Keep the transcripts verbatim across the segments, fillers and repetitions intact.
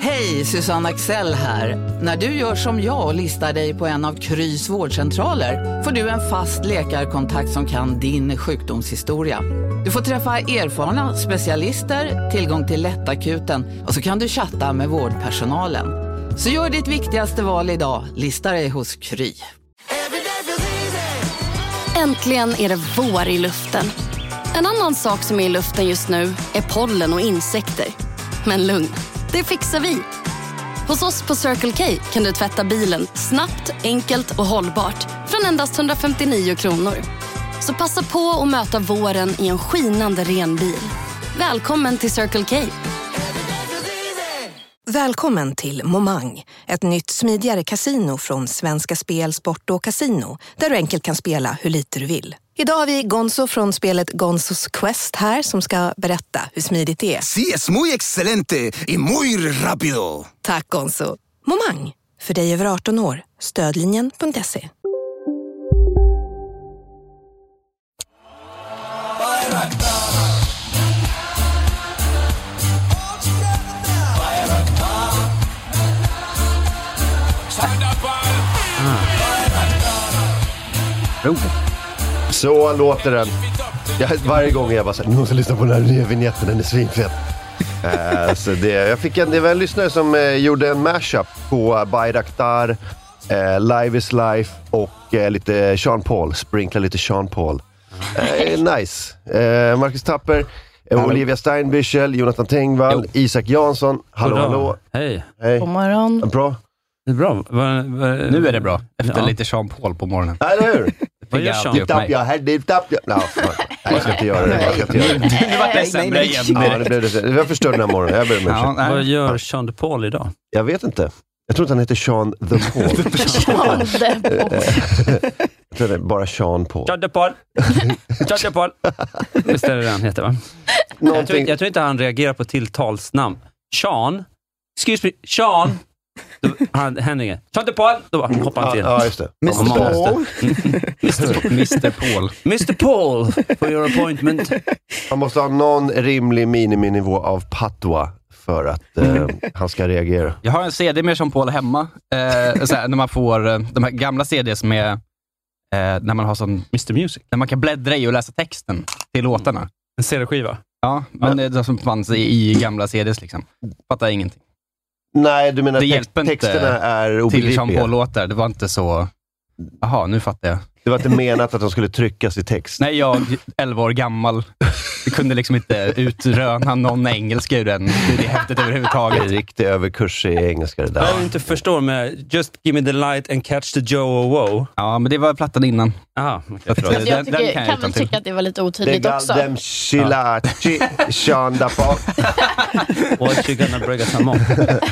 Hej, Susanne Axel här. När du gör som jag och listar dig på en av Krys vårdcentraler får du en fast läkarkontakt som kan din sjukdomshistoria. Du får träffa erfarna specialister, tillgång till lättakuten och så kan du chatta med vårdpersonalen. Så gör ditt viktigaste val idag, lista dig hos Kry. Äntligen är det vår i luften. En annan sak som är i luften just nu är pollen och insekter. Men lugn, det fixar vi. Hos oss på Circle K kan du tvätta bilen snabbt, enkelt och hållbart från endast hundrafemtionio kronor. Så passa på att möta våren i en skinande ren bil. Välkommen till Circle K. Välkommen till Momang, ett nytt smidigare kasino från Svenska Spel, Sport och Casino, där du enkelt kan spela hur lite du vill. Idag har vi Gonzo från spelet Gonzos Quest här som ska berätta hur smidigt det är. Sí, es muy excelente y muy rápido. Tack Gonzo. Momang, för dig över arton år. Stödlinjen punkt se. Så låter den. Jag, varje gång jag bara säger, någon ska lyssna på den här nya vignetten, den är svinfett. uh, så det, jag fick en, det var en lyssnare som uh, gjorde en mashup på Bayraktar, uh, Live is Life och uh, lite Sean Paul, sprinkla lite Sean Paul. Uh, nice. Uh, Marcus Tapper, uh, Olivia Steinbüchel, Jonathan Tengvall, jo. Isak Jansson. Hallå, hallå. Hej. Hej. God morgon. Bra. Det är bra. Va, va, nu är det bra. Efter ja. lite Sean Paul på morgonen. Eller hur? Vad gör Sean? Dipp tapp, jag här, dipp tapp, jag... No, nej, jag ska inte göra det. Jag ska inte göra det. Nu var det sämre igen. Ja, det blev det. Jag förstörde den här morgonen. Jag ber om ursäkt. Ja, vad gör Sean de Paul idag? Jag vet inte. Jag tror inte han heter Sean the Paul. Sean the Paul. Jag tror det är bara Sean Paul. Sean de Paul. Sean de Paul. Visst är det han heter, va? Jag tror, jag tror inte han reagerar på tilltalsnamn. Sean. Excuse me. Sean. Då, han, Henning. Sean de Paul. Då hoppar han till. Ja, just det. mister Paul. mister Paul. mister Paul. For your appointment. Man måste ha någon rimlig miniminivå av patwa för att eh, han ska reagera. Jag har en C D med Sean Paul hemma. Eh, såhär, när man får eh, de här gamla C Ds med eh, när man har sån mister Music. När man kan bläddra i och läsa texten till låtarna. En C D-skiva. Ja, men det är de som fanns i, i gamla C Ds liksom. Fattar ingenting. Nej, du menar det text, texterna är obegripliga. Till Sean Paul-låtar. Det var inte så... Jaha, nu fattar jag. Det var inte menat att de skulle tryckas i text. Nej, jag, elva år gammal, vi kunde liksom inte utröna någon engelska ur den. Det är häftigt överhuvudtaget. Det är riktigt överkurs i engelska det där. Jag inte förstår med Just give me the light and catch the Joe Wow. Ja, men det var plattan innan. Aha, okay, jag tycker, den, den kan, kan väl tycka att det var lite otydligt också. Dem Shilachi, Sean da Paul. What you gonna bring us on?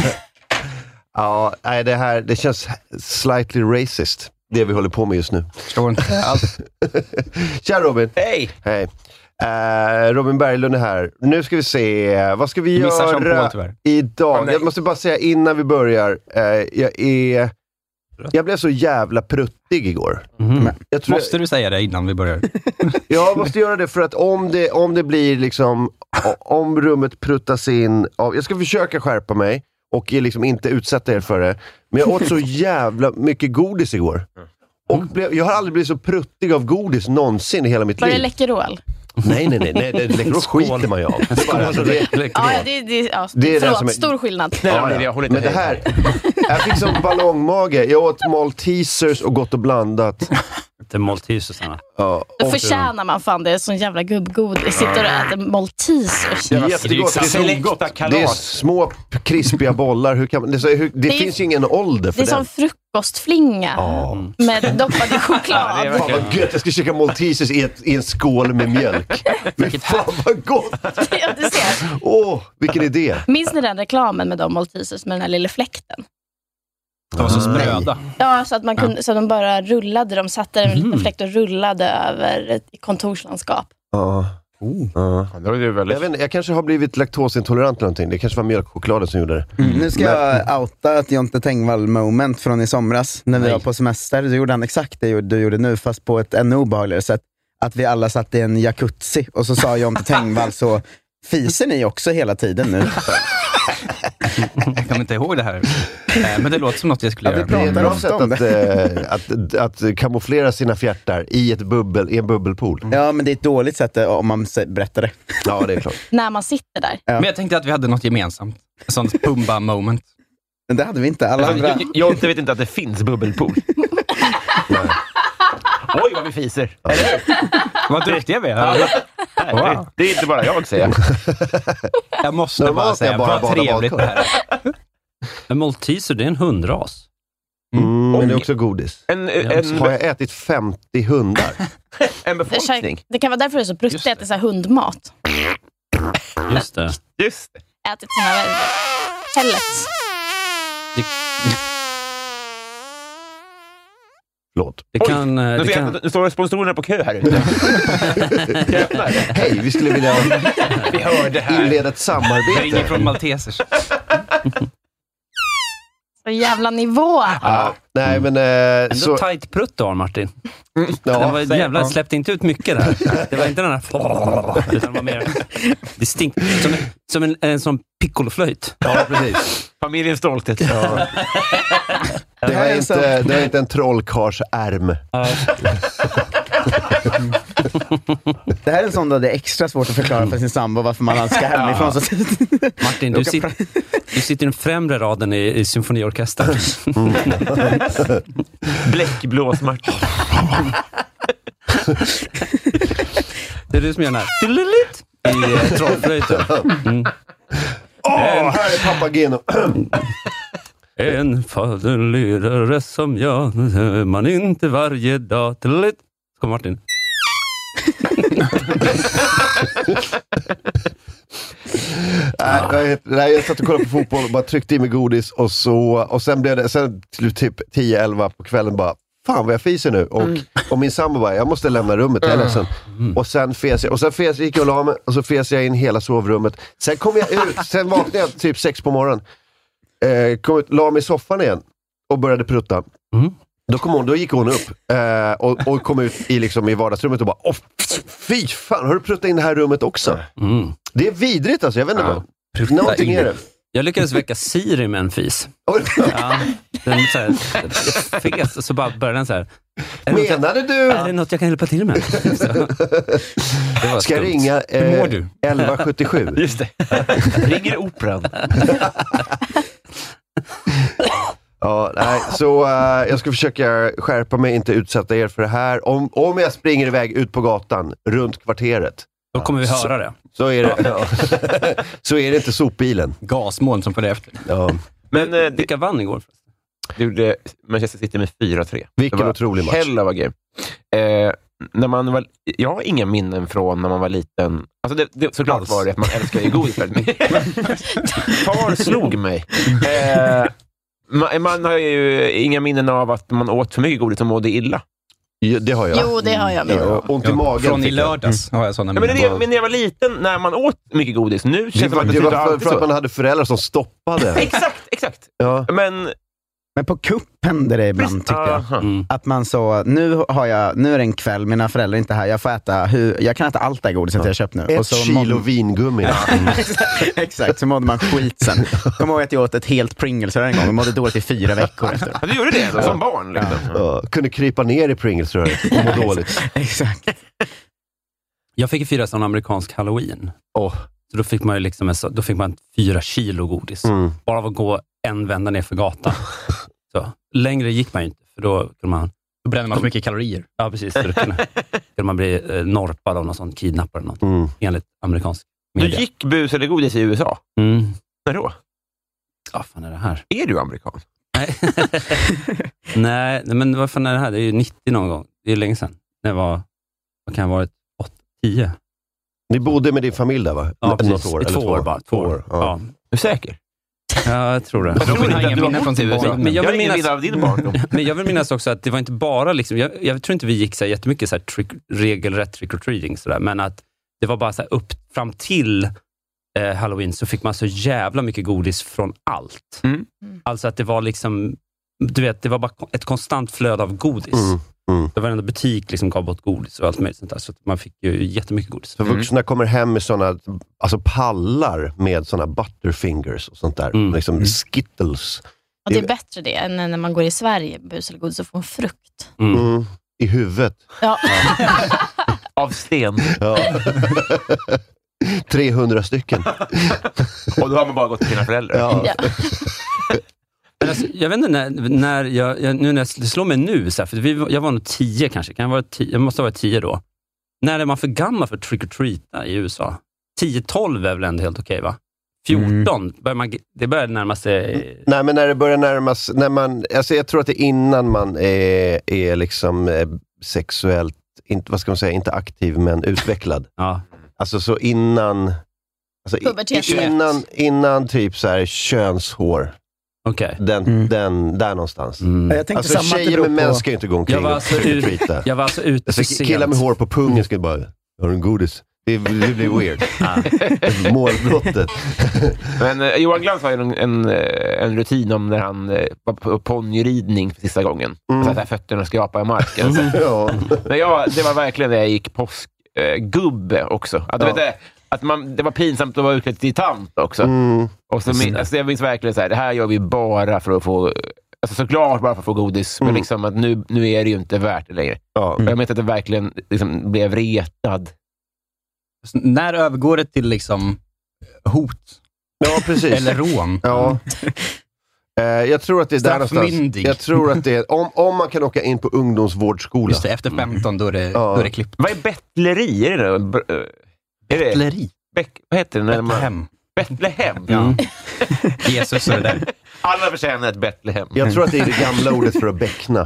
Ja, nej, det här, det känns slightly racist. Det vi håller på med just nu. Förstår inte alls. Tja Robin. Hej. Hej. Uh, Robin Berglund är här. Nu ska vi se. Vad ska vi göra Paul, idag? Oh, jag måste bara säga innan vi börjar. Uh, jag är... Jag blev så jävla pruttig igår. Mm. Jag tror måste du säga det innan vi börjar? Jag måste göra det för att om det, om det blir liksom... Om rummet pruttas in... Av, jag ska försöka skärpa mig. Och liksom inte utsätta er för det. Men jag åt så jävla mycket godis igår. Och blev, jag har aldrig blivit så pruttig av godis någonsin i hela mitt Var liv. Var det Läkerol? Nej, nej, nej. nej det Läkerol skiter man ju av. Det är bara, alltså, det, ja, det, det, ja, det är förlåt, är, stor skillnad. Ja, ja. Men det här... Jag fick som ballongmage. Jag åt Maltesers och gott och blandat. Det är Maltesers. Ja, då förtjänar man fan det. Sån jävla gubbgodis. Sitter och äter Maltesers. Det är jättegott. Det är, så, det är små krispiga bollar. Hur kan man, det, så, hur, det, det finns ju ingen ålder för det. Det är den. som frukostflinga. Oh. Med doppad i choklad. Ja, fan vad gött. Jag ska käka Maltesers i, ett, i en skål med mjölk. Men fan vad gott. Ja, du ser. Åh, oh, vilken idé. Minns ni den reklamen med de Maltesers med den här lilla fläkten? De var så spröda. Ja, så att man kunde, så de bara rullade. De satte en liten fläkt och rullade över ett kontorslandskap. Ja. Oh. Ja. Ja, det är väldigt... jag, vet inte, jag kanske har blivit laktosintolerant eller någonting. Det kanske var mjölkchokladen som gjorde det. Mm. Nu ska Men... jag outa ett Jonte Tengvall moment från i somras. När vi Nej. var på semester. Du gjorde han exakt det du gjorde nu, fast på ett ännu obehagligare sätt. Att vi alla satt i en jacuzzi. Och så sa Jonte Tengvall så... Fiser ni också hela tiden nu? Jag kommer inte ihåg det här. Men det låter som något jag skulle Ja, göra. vi pratar Det är ett bra ofta sätt om att, eh, att, att kamouflera sina fjärtar i, ett bubbel, i en bubbelpool. Ja, men det är ett dåligt sätt eh, om man s- berättar det. Ja, det är klart. När man sitter där. Ja. Men jag tänkte att vi hade något gemensamt. En sån Pumba-moment. Men det hade vi inte. Alla andra... Jag, jag vet inte att det finns bubbelpool. Oj, vad vi fiser. Eller hur? Vad duktiga vi är. Ja. Wow. Det är inte bara jag, säger jag. Jag måste Normalt bara är säga, jag bara vad bada trevligt badkar. det här är. En malteser, det är en hundras. Mm, men det är Och- också godis. En, Så har en, jag ätit femtio hundar. en Det, befolkning. kän- det kan vara därför det är så bruttigt att det är så här hundmat. Just det. Just det. Ätit såna här pellets. Det, Förlåt. det kan... eh, Nu, Det ser kan jag, nu står sponsorerna på kö här ute. Hej, vi skulle vilja Vi hör det här. inleda ett Det ringer samarbete. från Maltesers. Så jävla nivå. Ja, nej, men... Eh, ändå så, tight prutt du har, Martin. Den ja, var jävla, släppte inte ut mycket där. Det var inte den här... Utan det var mer distinkt. Som, en, som en, en sån piccoloflöjt. ja, precis. Familjens stolthet. Ja. Det var inte, det var inte en trollkarlsärm. Det här är en sån där det är extra svårt att förklara för sin sambo varför man ska hemifrån. Så... Martin, du, sit, du sitter i den främre raden i, i symfoniorkestern. Bläckblås-Martin. Det är du som gör den här... Tillelit i eh, trollflöjten. Mm. Åh, oh, här är Papageno. En faderlirare som jag, man inte varje dag. Tillelit. Kom Martin. Nej, jag, nej, jag satt och kollade på fotboll och bara tryckte i mig godis och så, och sen blev det, sen till typ tio elva på kvällen bara, fan vad jag fiser nu. Och, mm. och min sambo bara, jag måste lämna rummet, jag är ledsen. Mm. Och sen fes jag, och sen fes jag, gick jag och la mig, och så fes jag in hela sovrummet. Sen kom jag ut, sen vaknade jag typ sex på morgonen. Eh, kom ut, la mig i soffan igen och började prutta. Mm. Då, kom hon, då gick hon upp eh, och, och kom ut i, liksom, i vardagsrummet och bara, åh, fy fan, har du pruttat in det här rummet också? Mm. Det är vidrigt alltså, jag vet inte ja. vad. Någonting är det. Jag lyckades väcka Siri med en fis. Ja, den så här, fes, och så bara började den så här. Menade du? Är det något jag kan hjälpa till med? Så, det var ska skumt. ringa eh, elva sjuttiosju. Just det. Ringer operan. Ja, nej, så uh, jag ska försöka skärpa mig, inte utsätta er för det här. Om, om jag springer iväg ut på gatan, runt kvarteret. Då kommer vi höra så, det. Så är det, ja. Så är det inte sopbilen. Gasmoln som följer efter. Ja. Men eh, vilka vann igår? Det gjorde Manchester City med fyra tre. Vilken otrolig match. Hell of a game. Eh, när man var, jag har inga minnen från när man var liten. Alltså det, det, såklart Alls. var det att man älskar ju godis väldigt mycket. Far slog mig. Eh, man, man har ju inga minnen av att man åt för mycket godis och mådde illa. Ja, det har jag. Jo, det har jag med. Ja, ont i magen. Från i lördags mm. har jag sådana ja, men, det, men när jag var liten, när man åt mycket godis, nu känns det, det, var, det, det var för, för för att man hade föräldrar som stoppade. Exakt, exakt. Ja. Men... Men på kupp händer det ibland, tycker jag. Mm. Att man så, nu har jag, nu är det en kväll, mina föräldrar är inte här, jag får äta, hur, jag kan äta allt det här godiset ja. jag köpt nu. Ett och så kilo mådde, vingummi. Mm. Exakt, så mådde man skit sen. Kom ihåg att jag åt ett helt Pringles en gång och mådde dåligt i fyra veckor efter. Ja, du gjorde det då, som barn? Liksom. Ja. Ja. Kunde krypa ner i Pringles-röret och må dåligt. Exakt. Jag fick fira sån amerikansk Halloween. Oh. Så då fick man ju liksom, då fick man fyra kilo godis. Mm. Bara av att gå en vända ner för gatan. Så, längre gick man ju inte, för då kunde man... Då bränner man så mycket kalorier. Ja, precis. Så då kunde, kunde man bli eh, norpad av någon sån kidnappare eller något. Mm. Enligt amerikansk media. Du gick bus eller godis i U S A? Mm. När då? Ja, fan är det här? Är du amerikan? Nej. nej, men vad fan är det här? Det är ju nittio någon gång. Det är länge sedan. Det var, vad kan ha varit, åtta, tio. Ni bodde med din familj där, va? Ja, precis. Något år, I två år bara. Två år. Ja. Ja. Du är säker? Ja, jag tror det. Jag tror inte att du har minnen från U S A. Men jag vill minnas av din barndom. Men jag vill minnas också att det var inte bara liksom, jag, jag tror inte vi gick så här jättemycket så här trick, regelrätt trick or treating så där, men att det var bara så här upp fram till eh, Halloween så fick man så jävla mycket godis från allt. Mm. Alltså att det var liksom, du vet, det var bara ett konstant flöde av godis. Mm. Mm. Det var en butik liksom gav bort godis och allt möjligt sånt där. Så man fick ju jättemycket godis. Så vuxna mm. kommer hem med såna, alltså pallar med såna butterfingers och sånt där. Mm. Liksom mm. Skittles. Ja, det är bättre det än när man går i Sverige, bus eller godis och får en frukt. Mm. Mm. I huvudet. Ja. Av sten. Ja. trehundra stycken. Och då har man bara gått till sina föräldrar. Ja. Ja. Alltså, jag vet inte när, när jag, jag nu när jag, det slår mig nu så här, för vi, jag var nog tio kanske, kan jag, vara tio, jag måste ha varit tio då. När är man för gammal för trick-or-treata i U S A? tio tolv är väl ändå helt okej, va? fjorton, mm. börjar man, det börjar närma sig... Nej, men när det börjar närmas, när man, alltså jag tror att det är innan man är, är liksom eh, sexuellt, inte, vad ska man säga, inte aktiv men utvecklad. Ja. Alltså så innan, alltså innan, innan typ så här könshår. Okay. Den, mm. den, där någonstans. Mm. Jag alltså samma tjejer med män ska ju inte gå omkring jag var alltså och ut, Jag var alltså ute alltså, killar med hår på pungen ska bara, har du en godis? Det, det blir weird. Målbrottet. Men eh, Johan Glans har ju en, en, en rutin om när han eh, var på ponnyridning för sista gången. Mm. Så att fötterna skrapade i marken. Mm. Ja. Men jag, det var verkligen när jag gick påskgubbe eh, också. Att, ja. vet, att man, det var pinsamt att vara utklädd till tant också. Mm. Och så min, alltså jag minns verkligen så här, det här gör vi bara för att få, alltså såklart bara för att få godis, mm. men liksom att nu, nu är det ju inte värt det längre. Ja. Mm. Jag menar att det verkligen liksom blev retad. Så när övergår det till liksom hot? Ja, precis. Eller rån? Ja. Uh, jag tror att det är där någonstans. Jag tror att det är, om, om man kan åka in på ungdomsvårdsskola. Just det, efter femton då är det, ja. då är det klippt. Vad är bettleri? Är det då? Bettleri? Beck, vad heter det? Betlehem. Betlehem, ja. Mm. Jesus och det där. Alla förtjänar ett Betlehem. Jag tror att det är det gamla ordet för att bäckna.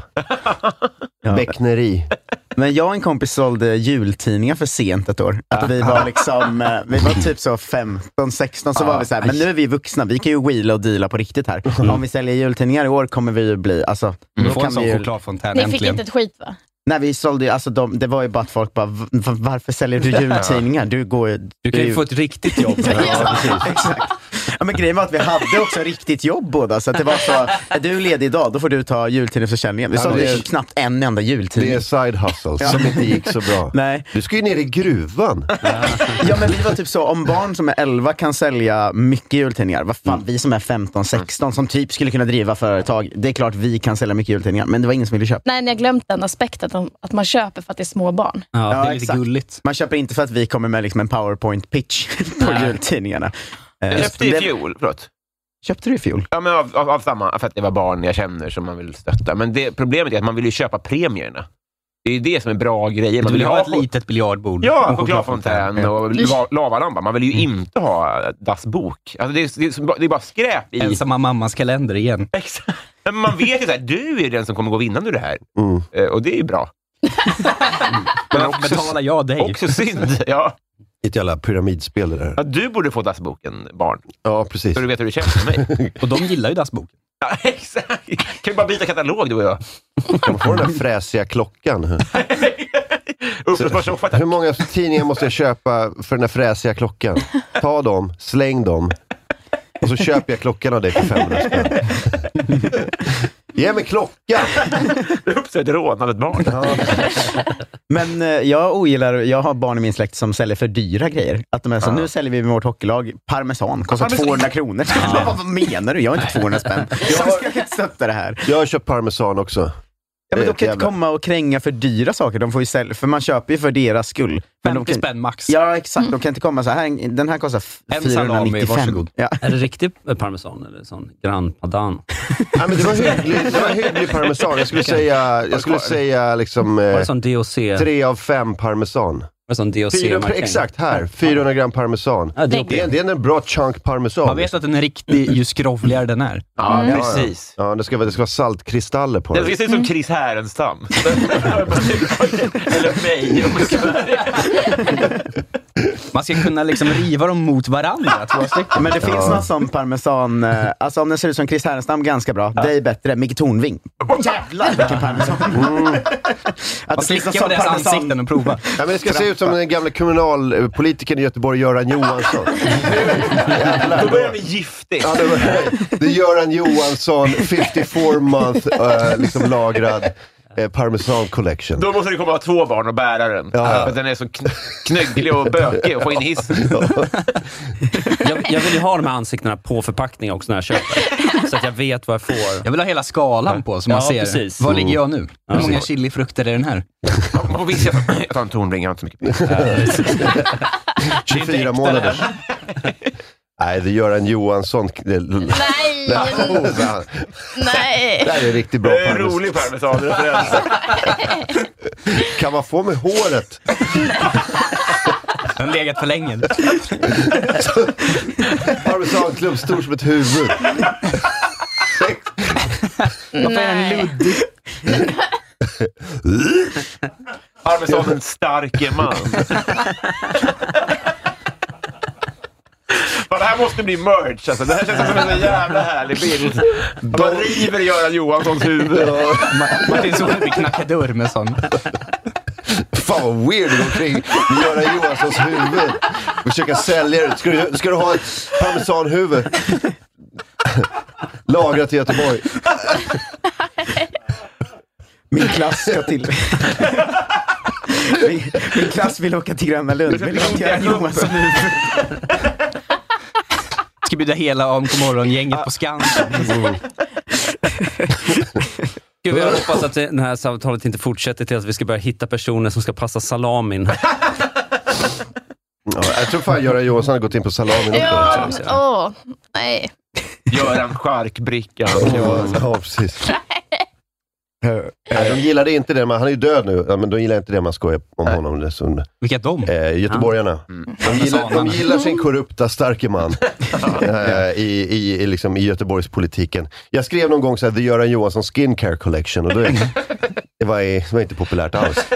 Ja. Bäckneri. Men jag och en kompis sålde jultidningar för sent ett år. Att vi var liksom, vi var typ så femton sexton, så var vi så här, men nu är vi vuxna, vi kan ju wheela och deala på riktigt här. Mm. Om vi säljer jultidningar i år kommer vi ju bli, alltså... Mm. Då kan vi ju... chokladfontän. Ni fick inte ett skit, va? Nej, vi sålde ju, alltså de, det var ju bara att folk bara, varför säljer du jultidningar? Du går ju... Du kan ju få ett riktigt jobb. Ja, ja, exakt. Ja, men grejen var att vi hade också riktigt jobb båda, så att det var så, är du ledig idag, då får du ta jultidningsförsäljningen. Vi sålde ja, knappt en enda jultidning. Det är side hustles ja. som inte gick så bra. Nej. Du ska ju ner i gruvan. Ja, men vi var typ så, om barn som är elva kan sälja mycket jultidningar, vad fan, mm. vi som är femton sexton som typ skulle kunna driva företag, det är klart vi kan sälja mycket jultidningar, men det var ingen som ville köpa. Nej, ni har glömt den aspekten att man köper för att det är små barn. Ja, det är ja, lite exakt. Gulligt. Man köper inte för att vi kommer med liksom en PowerPoint-pitch på Nej. jultidningarna. Jag köpte i fjol, förlåt. Köpte du i fjol? Ja, men av, av, av samma, för att det var barn jag känner som man vill stötta. Men det, problemet är att man vill ju köpa premierna. Det är ju det som är bra grejer. Man vill ju ha ett litet biljardbord. Ja, chokladfontän och la, lavalampa. Man vill ju mm. inte ha dassbok. Alltså det, är, det, är, det är bara skräp i. Ensamma mammas kalender igen. Exakt. Men man vet ju att du är den som kommer gå vinnande ur det här. Mm. Och det är ju bra. Men också, betalar jag dig. Också synd, ja. Ett jävla pyramidspel det där. Ja, du borde få dassboken, barn. Ja, precis. Så du vet hur det känns med mig. Och de gillar ju dassboken. Ja, exakt. Kan vi bara byta katalog, du och jag? Kan få den där fräsiga klockan. Så, hur många tidningar måste jag köpa för den där fräsiga klockan? Ta dem, släng dem. Och så köper jag klockan av dig för femhundra spänn. Ge mig klockan! Det är uppsett rån av ett barn. Ja. Men eh, jag ogillar, jag har barn i min släkt som säljer för dyra grejer. Att de är så, ja. nu säljer vi med vårt hockeylag parmesan, kostar ja, tvåhundra kronor. Ja. Vad menar du? Jag har inte tvåhundra spänn. Jag ska inte stötta det här. Jag har köpt parmesan också. Ja, men de kan inte komma och kränga för dyra saker. De får ju sälja, för man köper ju för deras skull. Men femtio spänn max. Ja, exakt. De kan inte komma så här. Den här kostar fyrahundranittiofem. Ja. Är det riktig parmesan eller sån Grand Padano? Ja, men det var hygglig, det var hygglig parmesan. Jag skulle säga, jag skulle säga liksom var det sån D O C? Tre av fem parmesan. Sån D O C Fyra, exakt, här. fyrahundra gram parmesan. Ja, det, är det, är, det är en bra chunk parmesan. Man vet att den är riktig ju skrovligare den är. Ja, mm. precis. Ja, det ska vara, det ska vara saltkristaller på det. Det ska se ut som Chris Härenstam. Eller mig. Man ska kunna liksom riva dem mot varandra, två stycken. Men det finns ja. något som parmesan, alltså om den ser ut som Chris Härenstam, ganska bra. Ja. Det är bättre, Micke Tornving. Jävlar vilken parmesan. Mm. Att man slickar på deras ansikten och prova. Ja, men det ska se ut som den gamla kommunalpolitiken i Göteborg, Göran Johansson. Då börjar vi giftigt. Ja, det, det är Göran Johansson, femtiofyra month, uh, liksom lagrad. eh, Parmesan Collection. Då måste det komma två barn och bära den. Ja. För den är så kn- knögglig och bökig och få in i hissen. jag, jag vill ju ha de här ansiktena på förpackningen också när jag köper. Så att jag vet vad jag får. Jag vill ha hela skalan på så man Ja, ser. precis. Var ligger jag nu? Ja, Hur många så. chilifrukter är den här? Man får visa att jag tar en tornbring, jag har inte så mycket. tjugofyra månader. Nej, det gör en Johansson. Nej! Nej! Det här är riktigt bra Det är en parmesan. rolig parmesanreferens. Kan man få med håret? Den har legat för länge. Parmesanklubb stor som ett huvud. Varför är den luddig? Parmesan en starke man. Fan, det här måste bli merch alltså. Det här känns som en så jävla härlig bild. Man river Göran Johanssons huvud. Martin Solveig knackar dörr med sån. Fan vad weird det går omkring med Göran Johanssons huvud. Försöka sälja det. Ska du, ska du ha ett parmesanhuvud? Lagrat i Göteborg. Min klass ska till... min, min klass vill åka till Gröna Lund. Vill åka till Göran Johansson nu. Ska bjuda hela A M K morgon-gänget på Skansen. Mm. Gud, jag hoppas att det här samtalet inte fortsätter till att vi ska börja hitta personer som ska passa salamin. Ja, jag tror fan Göran Johansson har gått in på salamin. Ja, åh, nej. Göran Charkbrickan. Ja, ja, precis. Nej, de gillade inte det, men han är ju död nu. Ja, men de gillar inte det man skojar om honom. Det så, vilka de? Eh, göteborgarna. Mm. De, gillar, de gillar sin korrupta starke man eh, i, i, i, liksom, i Göteborgspolitiken. Jag skrev någon gång så här, The Göran Johansson Skincare Collection, och då, det, var, det var inte populärt alls.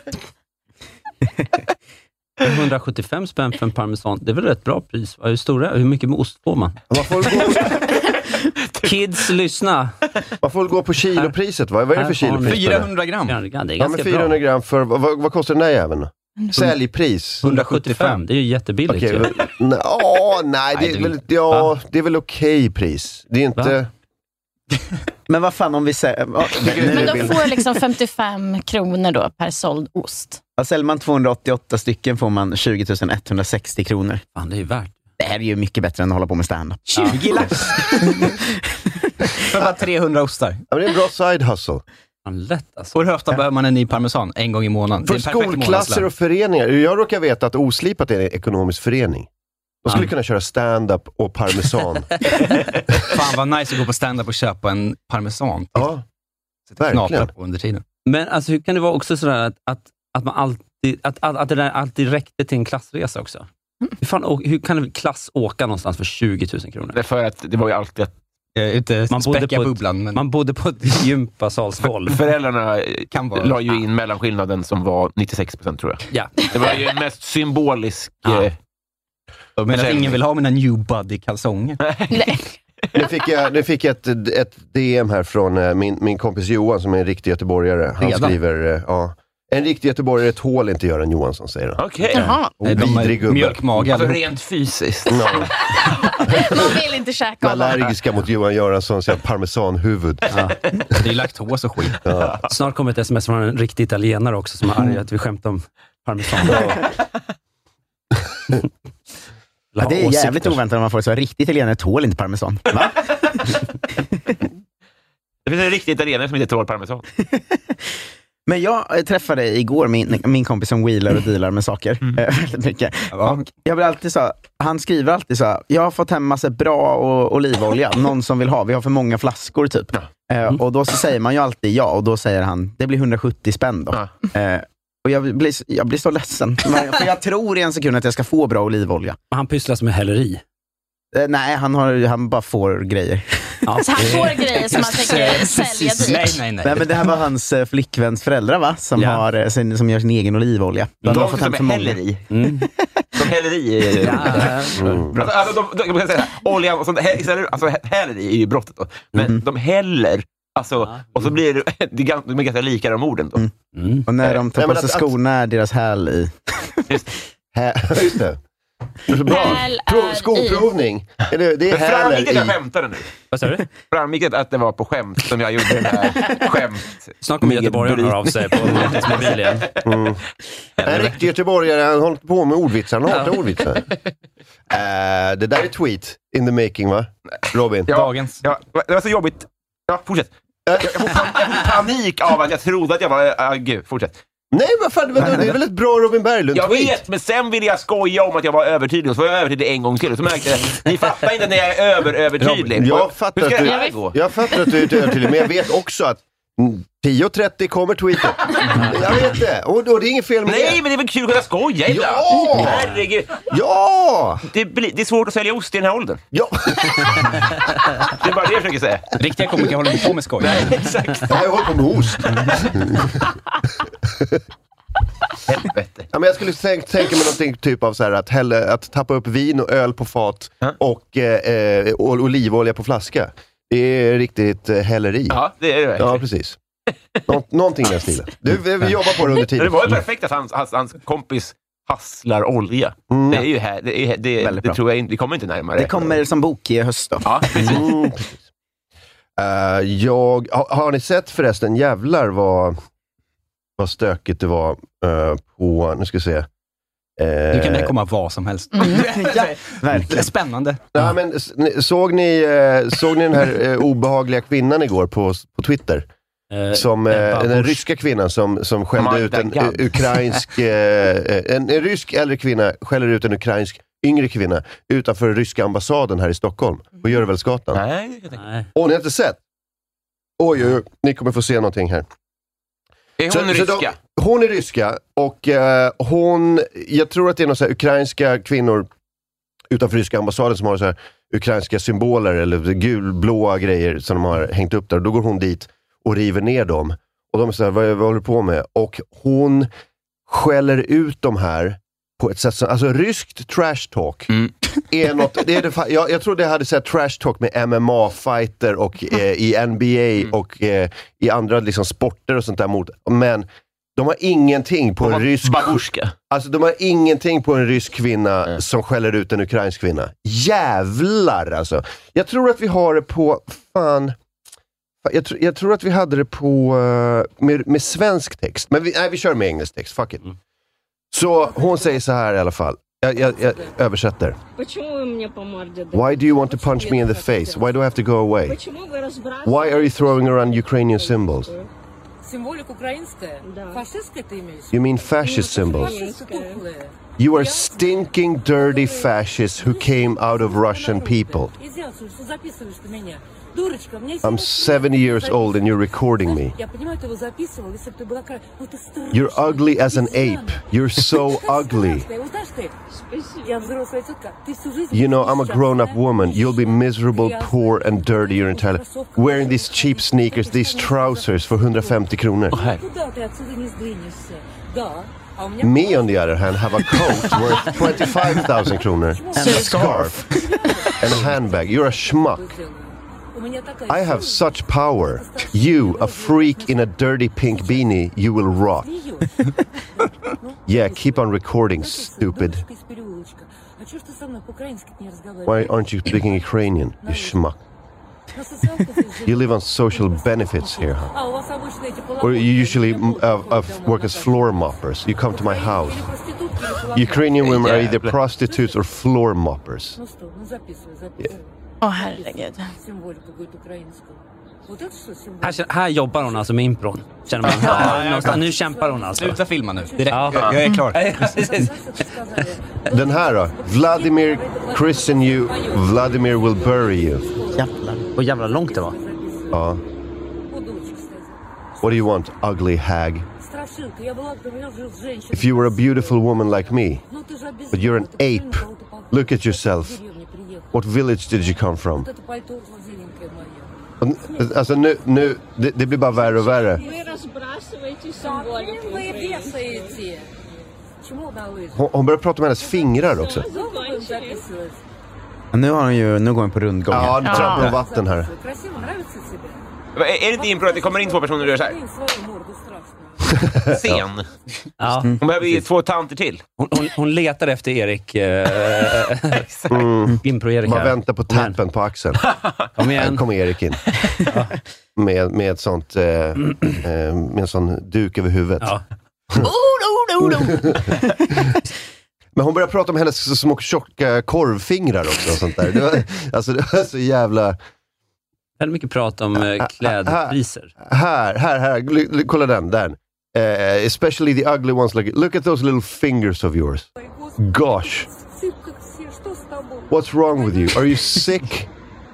hundrasjuttiofem spänn för en parmesan, det är väl ett bra pris? Hur stora, hur mycket med ost får man? Man får gå, Kids, lyssna. man får gå på kilopriset, va? Vad är det för kilopris? fyrahundra gram. Det är ganska Ja, men fyrahundra bra. gram för, vad, vad kostar den här jäveln? Säljpris? hundrasjuttiofem, det är ju jättebilligt. Okej, Okay, men, nej, åh, nej, det är väl, ja, det är väl okej pris. Det är inte... Va? Men vad fan om vi säger... Ja, Men de får liksom femtiofem kronor då per såld ost. ja, säljer man tvåhundraåttioåtta stycken får man tjugo tusen etthundrasextio kronor. Fan, det är ju värt. Det här är ju mycket bättre än att hålla på med stand-up. tjugo lax. För bara trehundra ostar. Ja, men det är en bra side hustle. Fan, lätt alltså. Och hur ofta behöver man en ny parmesan? En gång i månaden. För Det är en perfekt skolklasser månadslön. och föreningar. Jag råkar veta att Oslipat är en ekonomisk förening. De skulle Ja. kunna köra stand-up och parmesan. Fan vad nice att gå på stand-up och köpa en parmesan. Ja, Sitta och knapra verkligen. på under tiden. Men alltså, hur kan det vara också sådär att, att, att man alltid, att, att, att det där alltid räckte till en klassresa också? Hur, fan, å- hur kan en klass åka någonstans för tjugo tusen kronor? Det är för att det var ju alltid att Jag är ute Man bodde späcka på ett- bubblan. Men... Man bodde på ett gympasalsgolv. föräldrarna Kan vara- la ju in mellanskillnaden som var nittiosex procent tror jag. Ja. Det var ju mest symbolisk... Ja. eh, Men att ingen vill ha mina New Buddy-kalsonger. Nej. Nu fick jag, nu fick jag ett, ett D M här från eh, min, min kompis Johan som är en riktig göteborgare. Han Redan? skriver, eh, ja, en riktig göteborgare tål inte Göran Johansson, säger han. Okej. Jaha, Nej, de har Vidrig gubbe. mjölkmage Alltså allihop. rent fysiskt. Ja, man vill inte käka honom. allergiska mot Johan Göranssons parmesanhuvud. Ja. Det är laktos och skit. Ja. Snart kommer ett sms från en riktig italienare också som är arg att vi skämtar om parmesan. Ja, det är jävligt oväntat om man får det så. Riktigt italienare tål inte parmesan. Va? Det finns en riktig italienare som inte tål parmesan. Men jag eh, träffade igår min, min kompis som wheelar och dealar med saker. Mm. eh, väldigt mycket. Ja. Och jag blir alltid så, han skriver alltid så, jag har fått hem massa bra och, olivolja. Någon som vill ha, vi har för många flaskor typ. Eh, och då så säger man ju alltid ja, och då säger han, det blir hundrasjuttio spänn då. Eh, och jag blir, jag blir så ledsen. Men, för jag tror i en sekund att jag ska få bra olivolja. Han pysslas med hälleri. Eh, nej, han, har, han bara får grejer. Ja. Så han får grejer som han tänker sälja dit. Nej, nej, nej. Nej, men det här var hans eh, flickväns föräldrar, va? Som, Ja. har, eh, sin, som gör sin egen olivolja. De har De fått som hem är för många. häller i. Mm. De häller i. Ja. Mm. Alltså, alltså, de, de, de, kan säga så här, oljan och sånt, hä- alltså häller i är ju brottet då. Men Mm. de häller, alltså, och så blir det, det är ganska, de är ganska lika de orden då. Mm. Mm. Och när de tar Nej, på men sig att- skorna är deras häl i. Hä- Just det. Det är så bra. Prov, skoprovning. Det, det är häler i... Jag skämtade nu. Vad sa du? Framgick att det var på skämt som jag gjorde den här skämt. Snart kommer Göteborgaren höra av sig på mobil igen. Mm. En riktig göteborgare, han håller på med ordvitsar. Han hatar ordvitsar. Uh, det där är tweet in the making, va? Robin? Ja, Dagens. Ja, det var så jobbigt. Ja, fortsätt. Jag, jag, får, jag får panik av att jag trodde att jag var... Uh, gud, fortsätt. Nej, vad fan, det är väl ett bra Robin Berglund jag tweet. vet, men sen ville jag skoja om att jag var övertydlig och så var jag övertydlig en gång till och så märkte jag, ni fattar inte när jag är över-övertydlig. Jag fattar, att du, jag fattar att du är övertydlig, men jag vet också att tio och trettio kommer tweeten. Jag vet det, och, och det är inget fel med Nej, det. Nej, men det är väl kul att kunna skoja ibland. Ja! Herregud. Ja! Det, blir, det är svårt att sälja ost i den här åldern. Ja! Det är bara det jag försöker säga. Riktiga komiker håller inte på med skoj. Nej, exakt. Jag håller på med ost. Helvete. Ja, men jag skulle tänka, tänka mig någonting typ av så här att, hälla, att tappa upp vin och öl på fat mm. och eh, olivolja på flaska. Det är riktigt eh, hälleri. Ja, det är det. Ja, precis. Nå- någonting i den stilen. Du, vi, vi jobbar på det under tiden. Det var ju perfekt att hans, hans, hans kompis hasslar olja. Mm. Det är ju här, det, är, det, det, det tror jag inte, vi kommer inte närmare. Det kommer som bok i höst då. Ja, precis. Mm, precis. Uh, jag, har, har ni sett förresten, jävlar vad, vad stökigt det var uh, på, nu ska vi se. Uh, du kan väl komma vad som helst. Mm. Ja, verkligen. Spännande. Ja, men, såg, ni, uh, såg ni den här uh, obehagliga kvinnan igår på, på Twitter? Uh, som uh, den ryska kvinnan som, som skällde ut en uh, ukrainsk uh, en, en rysk äldre kvinna skäller ut en ukrainsk yngre kvinna utanför ryska ambassaden här i Stockholm på Görvelsgatan. Nej, Nej. Och ni har inte sett? Oj, oj, oj, ni kommer få se någonting här. Är hon så, ryska? Så de, hon är ryska och uh, hon, jag tror att det är några så här ukrainska kvinnor utanför ryska ambassaden som har så här ukrainska symboler eller gulblåa grejer som de har hängt upp där. Då går hon dit och river ner dem. Och de är så här, vad, vad håller du på med? Och hon skäller ut de här på ett sätt som, alltså ryskt trash talk mm. är något, det är det, jag, jag tror det hade sett trash talk med M M A-fighter och eh, i N B A mm. och eh, i andra liksom sporter och sånt där mot, men de har ingenting på de en rysk babushka. Alltså de har ingenting på en rysk kvinna mm. som skäller ut en ukrainsk kvinna. Jävlar alltså. Jag tror att vi har det på fan Jag, tr- jag tror att vi hade det på uh, med, med svensk text. Men vi, nej, vi kör med engelsk text. Fuck it. Mm. Så hon säger så här i alla fall. Jag, jag, jag översätter. Why do you want to punch me in the face? Why do I have to go away? Why are you throwing around Ukrainian symbols? You mean fascist symbols? You are stinking dirty fascists who came out of Russian people. I'm seventy years old and you're recording me. You're ugly as an ape. You're so ugly. You know, I'm a grown-up woman. You'll be miserable, poor and dirty your entire life. Wearing these cheap sneakers, these trousers for one hundred fifty kronor. Me, on the other hand, have a coat worth twenty-five thousand kronor and a scarf and a handbag. You're a schmuck. I have such power. You, a freak in a dirty pink beanie, you will rot. Yeah, keep on recording, stupid. Why aren't you speaking Ukrainian, you schmuck? You live on social benefits here, huh? Or you usually uh, uh, work as floor moppers. You come to my house. Ukrainian women are either prostitutes or floor moppers. Yeah. Åh, oh, herregud. Här, här jobbar hon alltså med impron. Känner man. Här, ja, nu kämpar hon alltså. Sluta filma nu. Direkt. Ja. Jag, jag är klar. Den här då. Vladimir christen you. Vladimir will bury you. Jävlar. Och jävla långt det var. Ja. What do you want, ugly hag? If you were a beautiful woman like me, but you're an ape. Look at yourself. What village did you come from? Alltså nu, nu det, det blir bara värre och värre. Hon, hon börjar prata med hennes fingrar också. Nu har hon ju, nu går hon på rundgång. Ja, nu trampar hon vatten här. Är det inte impro att det kommer in två personer och gör så här? Scen. Ja. Hon behöver ju två tanter till. Hon, hon, hon letar efter Erik. Eh, mm. Impro-Erik. Man väntar på tappen på axeln. Kom igen. Här kommer Erik in. Ja. Med, med ett sånt eh, eh, med en sån duk över huvudet. Ja. oh, no, no, no. Men hon började prata om hennes små tjocka korvfingrar också och sånt där. Det var, alltså det var så jävla... Väldigt mycket prat om eh, klädpriser. Här, här, här. L- l- kolla den, där. Uh, especially the ugly ones. Like, look at those little fingers of yours. Gosh. What's wrong with you? Are you sick?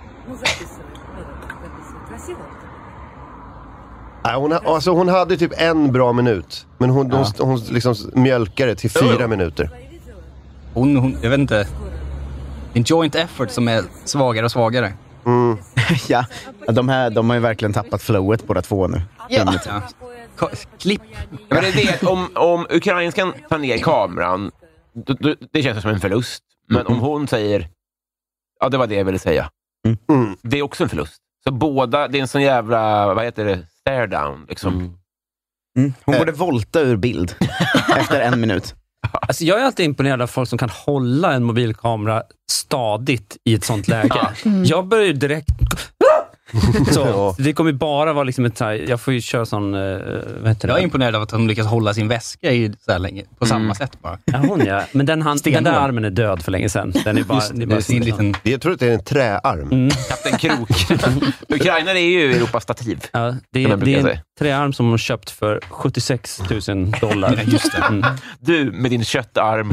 Nej, hon, alltså, hon hade typ en bra minut. Men hon, ja. hon, hon liksom mjölkade till fyra oh. minuter. Hon, hon, jag vet inte. En joint effort som är svagare och svagare. Mm. ja, de, här, de har ju verkligen tappat flowet båda två nu. Ja. Ja. K- klipp. Men det är det, om, om ukrainskan tar ner kameran, då, då, det känns som en förlust. Men mm. om hon säger, ja det var det jag ville säga. Mm. Mm. Det är också en förlust. Så båda, det är en sån jävla, vad heter det, stare down liksom. Mm. Mm. Hon borde volta ur bild efter en minut. Alltså jag är alltid imponerad av folk som kan hålla en mobilkamera stadigt i ett sånt läge. Mm. Jag börjar ju direkt... Så, det kommer bara vara liksom ett... Jag får ju köra sån... Vad heter det? Jag är imponerad av att hon lyckas hålla sin väska i så här länge. På samma mm. sätt bara. Ja, hon ja. Men den, hand, den där armen är död för länge sedan. Den är bara... Just, det är bara sin liten... Jag tror att det är en träarm. Mm. Kapten Krok. Ukraina är ju Europas stativ. Ja, det är, det är en träarm som hon köpt för sjuttiosex tusen dollar. Just det. Mm. Du med din köttarm.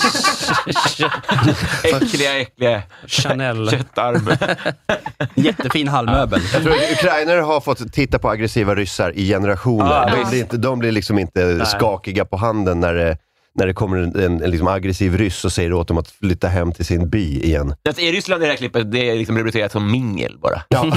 äckliga, äckliga Chanel. Köttarm. Jättefin halvmöbel. Jag tror att ukrainare har fått titta på aggressiva ryssar i generationer. Ah, de, blir inte, de blir liksom inte Nej. skakiga på handen när det, när det kommer en, en, en liksom aggressiv ryss och säger åt dem att flytta hem till sin by igen. Alltså, i Ryssland i det här klippet, det är liksom rubricerat som mingel bara. Ja.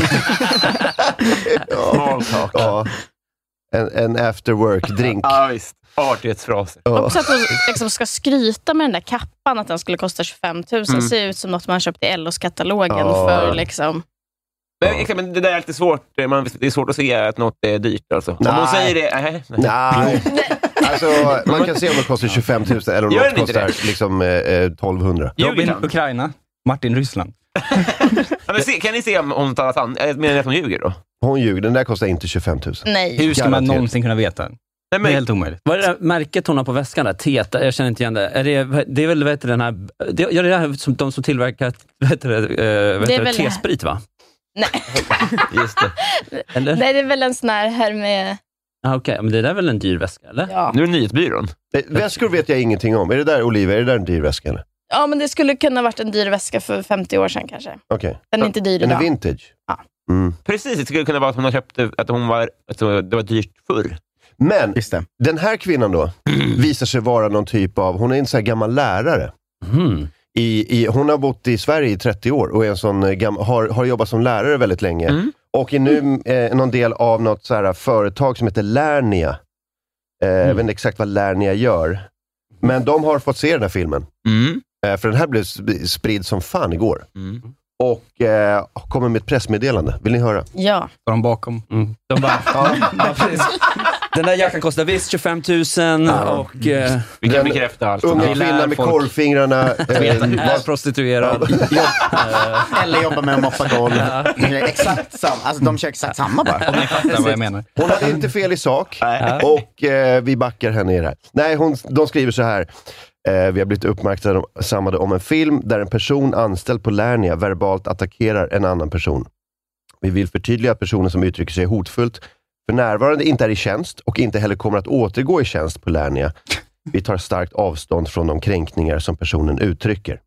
Small talk. Ja. En, en after work-drink. Ja, visst. Artighetsfraser. Ja. Också att hon liksom ska skryta med den där kappan, att den skulle kosta tjugofem tusen. Mm. Ser ut som något man köpt i L O's-katalogen ja. för liksom... Men, men det där är alltid svårt. Man, det är svårt att se att något är dyrt. Alltså. Om hon säger det... Äh, nej. Alltså, man kan se om det kostar tjugofem tusen eller om det kostar liksom, eh, tolvhundra. Robin, Ukraina. Martin, Ryssland. Ja, men se, kan ni se om hon talar sant? Menar ni att hon ljuger då? Hon ljuger. Den där kostar inte tjugofem tusen. Nej. Hur ska man någonsin kunna veta? Nej, men... Det är helt omöjligt. Vad är det där märket hon har på väskan där? Teta, jag känner inte igen det. Är det, det är väl, vet du, den här... Det, ja, det är det här som de som tillverkar, vet du, vet det, det, det T-sprit, va? Nej. Just det. Eller? Nej, det är väl en sån här här med... Ah, okej, okay. Men det där är väl en dyr väska, eller? Ja. Nu är det nyhetsbyrån. Väskor vet jag ingenting om. Är det där, Oliver, är det där en dyr väska, eller? Ja, men det skulle kunna varit en dyr väska för femtio år sedan kanske. Okej. Okay. Den är inte dyr idag. Den är vintage? Ja. Mm. Precis, det skulle kunna vara att hon har köpt att hon var, att det var dyrt förr. Men den här kvinnan då visar sig vara någon typ av, hon är en sån här gammal lärare. Mm. I, i, hon har bott i Sverige i trettio år och är en sån gam, har, har jobbat som lärare väldigt länge. Mm. Och är nu eh, någon del av något så här företag som heter Lernia. Eh, mm. Jag vet inte exakt vad Lernia gör. Men de har fått se den här filmen. Mm. Eh, för den här blev spridd som fan igår. Mm. Och eh, kommer med ett pressmeddelande. Vill ni höra? Ja. Var de bakom? Mm. De bara, ja, ja, den där jackan kostar visst tjugofem tusen ja. och... Eh, vi kan bekräfta allt. Unga kvinna med folk. Korvfingrarna. Eh, var prostituerad. Ja. Eller jobba med att moppa golv. Ja. Exakt samma. Alltså de kör exakt samma bara. Om ni fattar vad jag menar. Hon hade inte fel i sak. Och eh, vi backar henne i det här. Nej, hon, de skriver så här. Eh, vi har blivit uppmärksammade om en film där en person anställd på Lernia verbalt attackerar en annan person. Vi vill förtydliga att personen som uttrycker sig hotfullt för närvarande inte är i tjänst och inte heller kommer att återgå i tjänst på Lernia. Vi tar starkt avstånd från de kränkningar som personen uttrycker.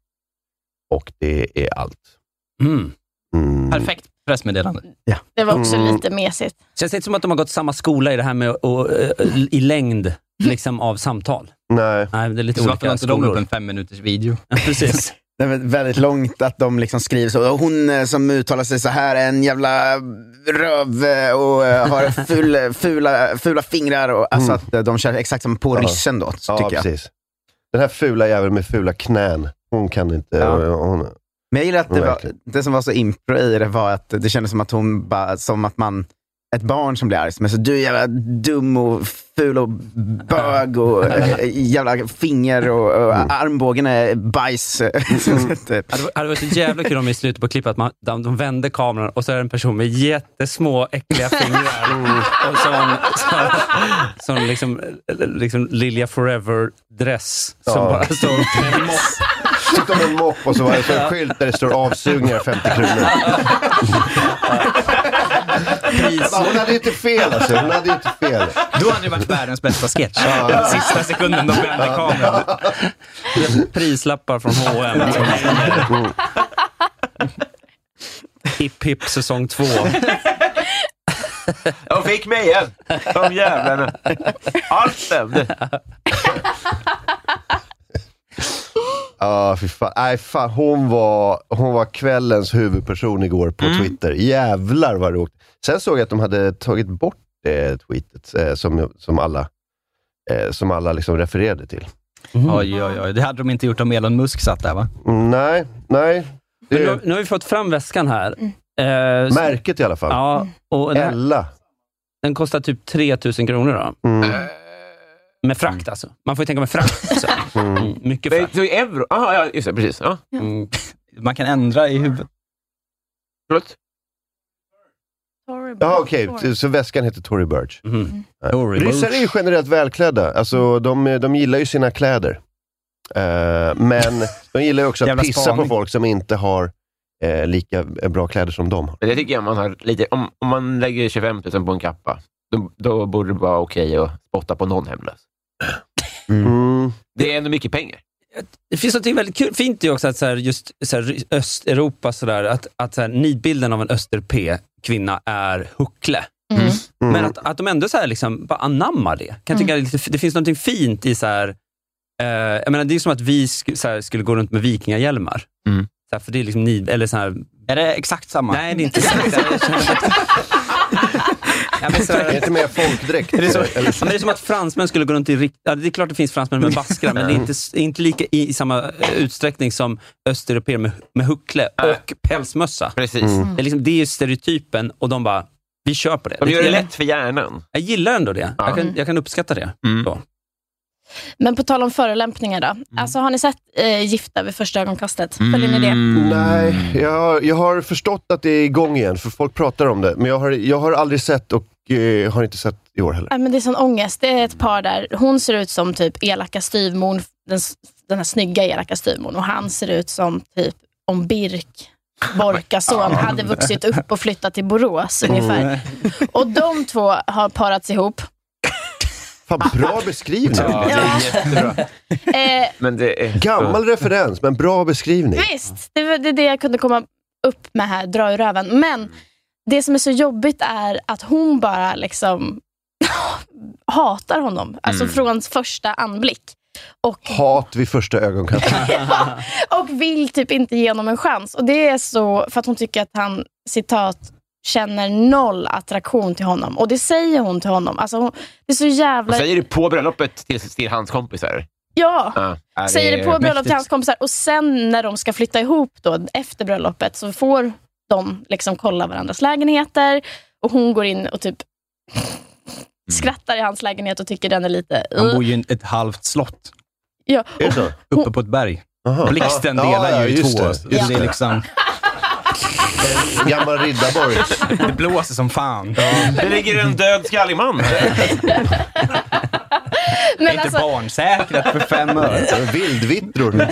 Och det är allt. Mm. Mm. Perfekt pressmeddelande. Ja. Det var också mm. lite mesigt. Känns inte som att de har gått samma skola i det här med och, och, i längd liksom, av samtal. Nej. Nej, det är lite så olika inte de upp en fem minuters video. Ja, precis. Det är väldigt långt att de liksom skriver så. Hon som uttalar sig så här är en jävla röv och har ful, fula, fula fingrar. Och, alltså mm. att de kör exakt som på ryssen då, ja, tycker jag. Precis. Den här fula jäveln med fula knän. Hon kan inte... Ja. Hon, men jag gillar att det, var, det som var så impro i det var att det kändes som att hon bara, som att man ett barn som blir arg, men så du är jävla dum och ful och bög och äh, jävla finger och, och mm. armbågen är bajs. Mm. Det hade varit så jävla kul om i slutet på klippet att man, de, de vänder kameran och så är det en person med jättesmå äckliga fingrar mm. och sån, sån, sån liksom, liksom Lilja Forever-dress som ja. bara står med en mopp. Sitter med en mopp och så var det så en skylt där det står avsugningar femtio kronor. Hon hade inte fel alltså. Hon hade inte fel. Då hade det varit världens bästa sketch. Ja. Sista sekunden de vände kameran. Prislappar från H och M. Mm. Hipp hipp säsong två. Jag fick mig igen. De jävlarna. Allt stämde. Ja, fy fan. Nej, fan. Hon var, hon var kvällens huvudperson igår på mm. Twitter. Jävlar vad roligt. Sen såg jag att de hade tagit bort det tweetet eh, som, som alla, eh, som alla liksom refererade till. Mm. Oj, oj, oj. Det hade de inte gjort om Elon Musk satt där, va? Mm, nej, nej. Det... Nu, nu har vi fått fram väskan här. Mm. Eh, Märket i alla fall. Ja, och den, Ella. Den kostar typ tre tusen kronor då. Mm. Med frakt alltså. Man får ju tänka med frakt. Alltså. Mm. Mycket frakt. Så i euro? Aha, ja, just det, precis. Ja. Mm. Man kan ändra i huvudet. Förlåt? Ja, okej. Okay. Så väskan heter Tory Burch. Mm. Mm. Ryssar är ju generellt välklädda. Alltså, de, de gillar ju sina kläder. Uh, men de gillar ju också att pissa spaning. på folk som inte har uh, lika bra kläder som de har. Det tycker jag man har lite... Om, om man lägger tjugofem tusen på en kappa, då, då borde det vara okej okay att spotta på någon hemlös. Mm. Det är ändå mycket pengar. Det finns något väldigt kul, fint ju också att så här, just så här, Östeuropa så där, att, att så här, nidbilden av en österp-kvinna är huckle. Mm. Mm. Men att, att de ändå så här, liksom, bara anammar det. Kan mm. tycka det, det finns något fint i så här, eh, jag menar, det är som att vi sk- så här, skulle gå runt med vikingahjälmar. Mm. Så här, för det är liksom nid, eller så här, är det exakt samma? Nej, det är inte exakt. Ja, men så, det är inte mer folkdräkt. Är det, så, men det är som att fransmän skulle gå runt i rikt... Ja, det är klart det finns fransmän med baskrar, men det är inte, inte lika i, i samma utsträckning som östeuropeer med, med huckle och pälsmössa. Precis. Mm. Det, är liksom, det är ju stereotypen och de bara, vi kör på det. De gör det lätt för hjärnan. Jag gillar ändå det. Ja. Jag, kan, jag kan uppskatta det. Mm. Då. Men på tal om förolämpningar då. Mm. Alltså, har ni sett eh, Gifta vid första ögonkastet? Mm. Följer ni det? Nej, jag, jag har förstått att det är igång igen, för folk pratar om det. Men jag har, jag har aldrig sett och eh, har inte sett i år heller. Ja, men det är sån ångest. Det är ett par där. Hon ser ut som typ elaka styvmon, den, den här snygga elaka styvmon. Och han ser ut som typ om Birk Borkason hade vuxit upp och flyttat till Borås ungefär. Och de två har parats ihop. Fan, bra beskrivning. Ja, det är jättebra. eh, men det är Gammal referens, men bra beskrivning. Visst, det var det, det jag kunde komma upp med här, dra ur röven. Men det som är så jobbigt är att hon bara liksom hatar honom. Alltså mm. från första anblick. Och, hat vid första ögonkastet. Ja, och vill typ inte ge honom en chans. Och det är så för att hon tycker att han, citat, känner noll attraktion till honom. Och det säger hon till honom. Alltså hon, det är så jävla... Och säger det på bröllopet till, till hans kompisar? Ja, ja säger det, det på bröllopet till hans kompisar. Och sen när de ska flytta ihop då, efter bröllopet, så får de liksom kolla varandras lägenheter. Och hon går in och typ skrattar i hans lägenhet och tycker den är lite... Uh. Han bor ju i ett halvt slott. Ja. Är det så? Uppe på ett berg. Aha. Blixten delar ja, ja, ju i två. Det. Just det. Det är liksom... En gammal riddarborg. Det blåser som fan. Ja. Det ligger en död skallig man. Men det är alltså... inte barnsäkrat för fem år. Vildvittror.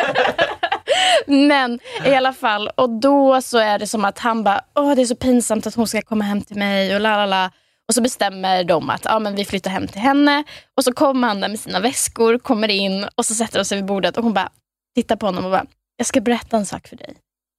Men i alla fall, och då så är det som att han bara, åh det är så pinsamt att hon ska komma hem till mig och lalala. Och så bestämmer de att ja, men vi flyttar hem till henne. Och så kommer han där med sina väskor, kommer in och så sätter de sig vid bordet. Och hon bara tittar på honom och bara, jag ska berätta en sak för dig.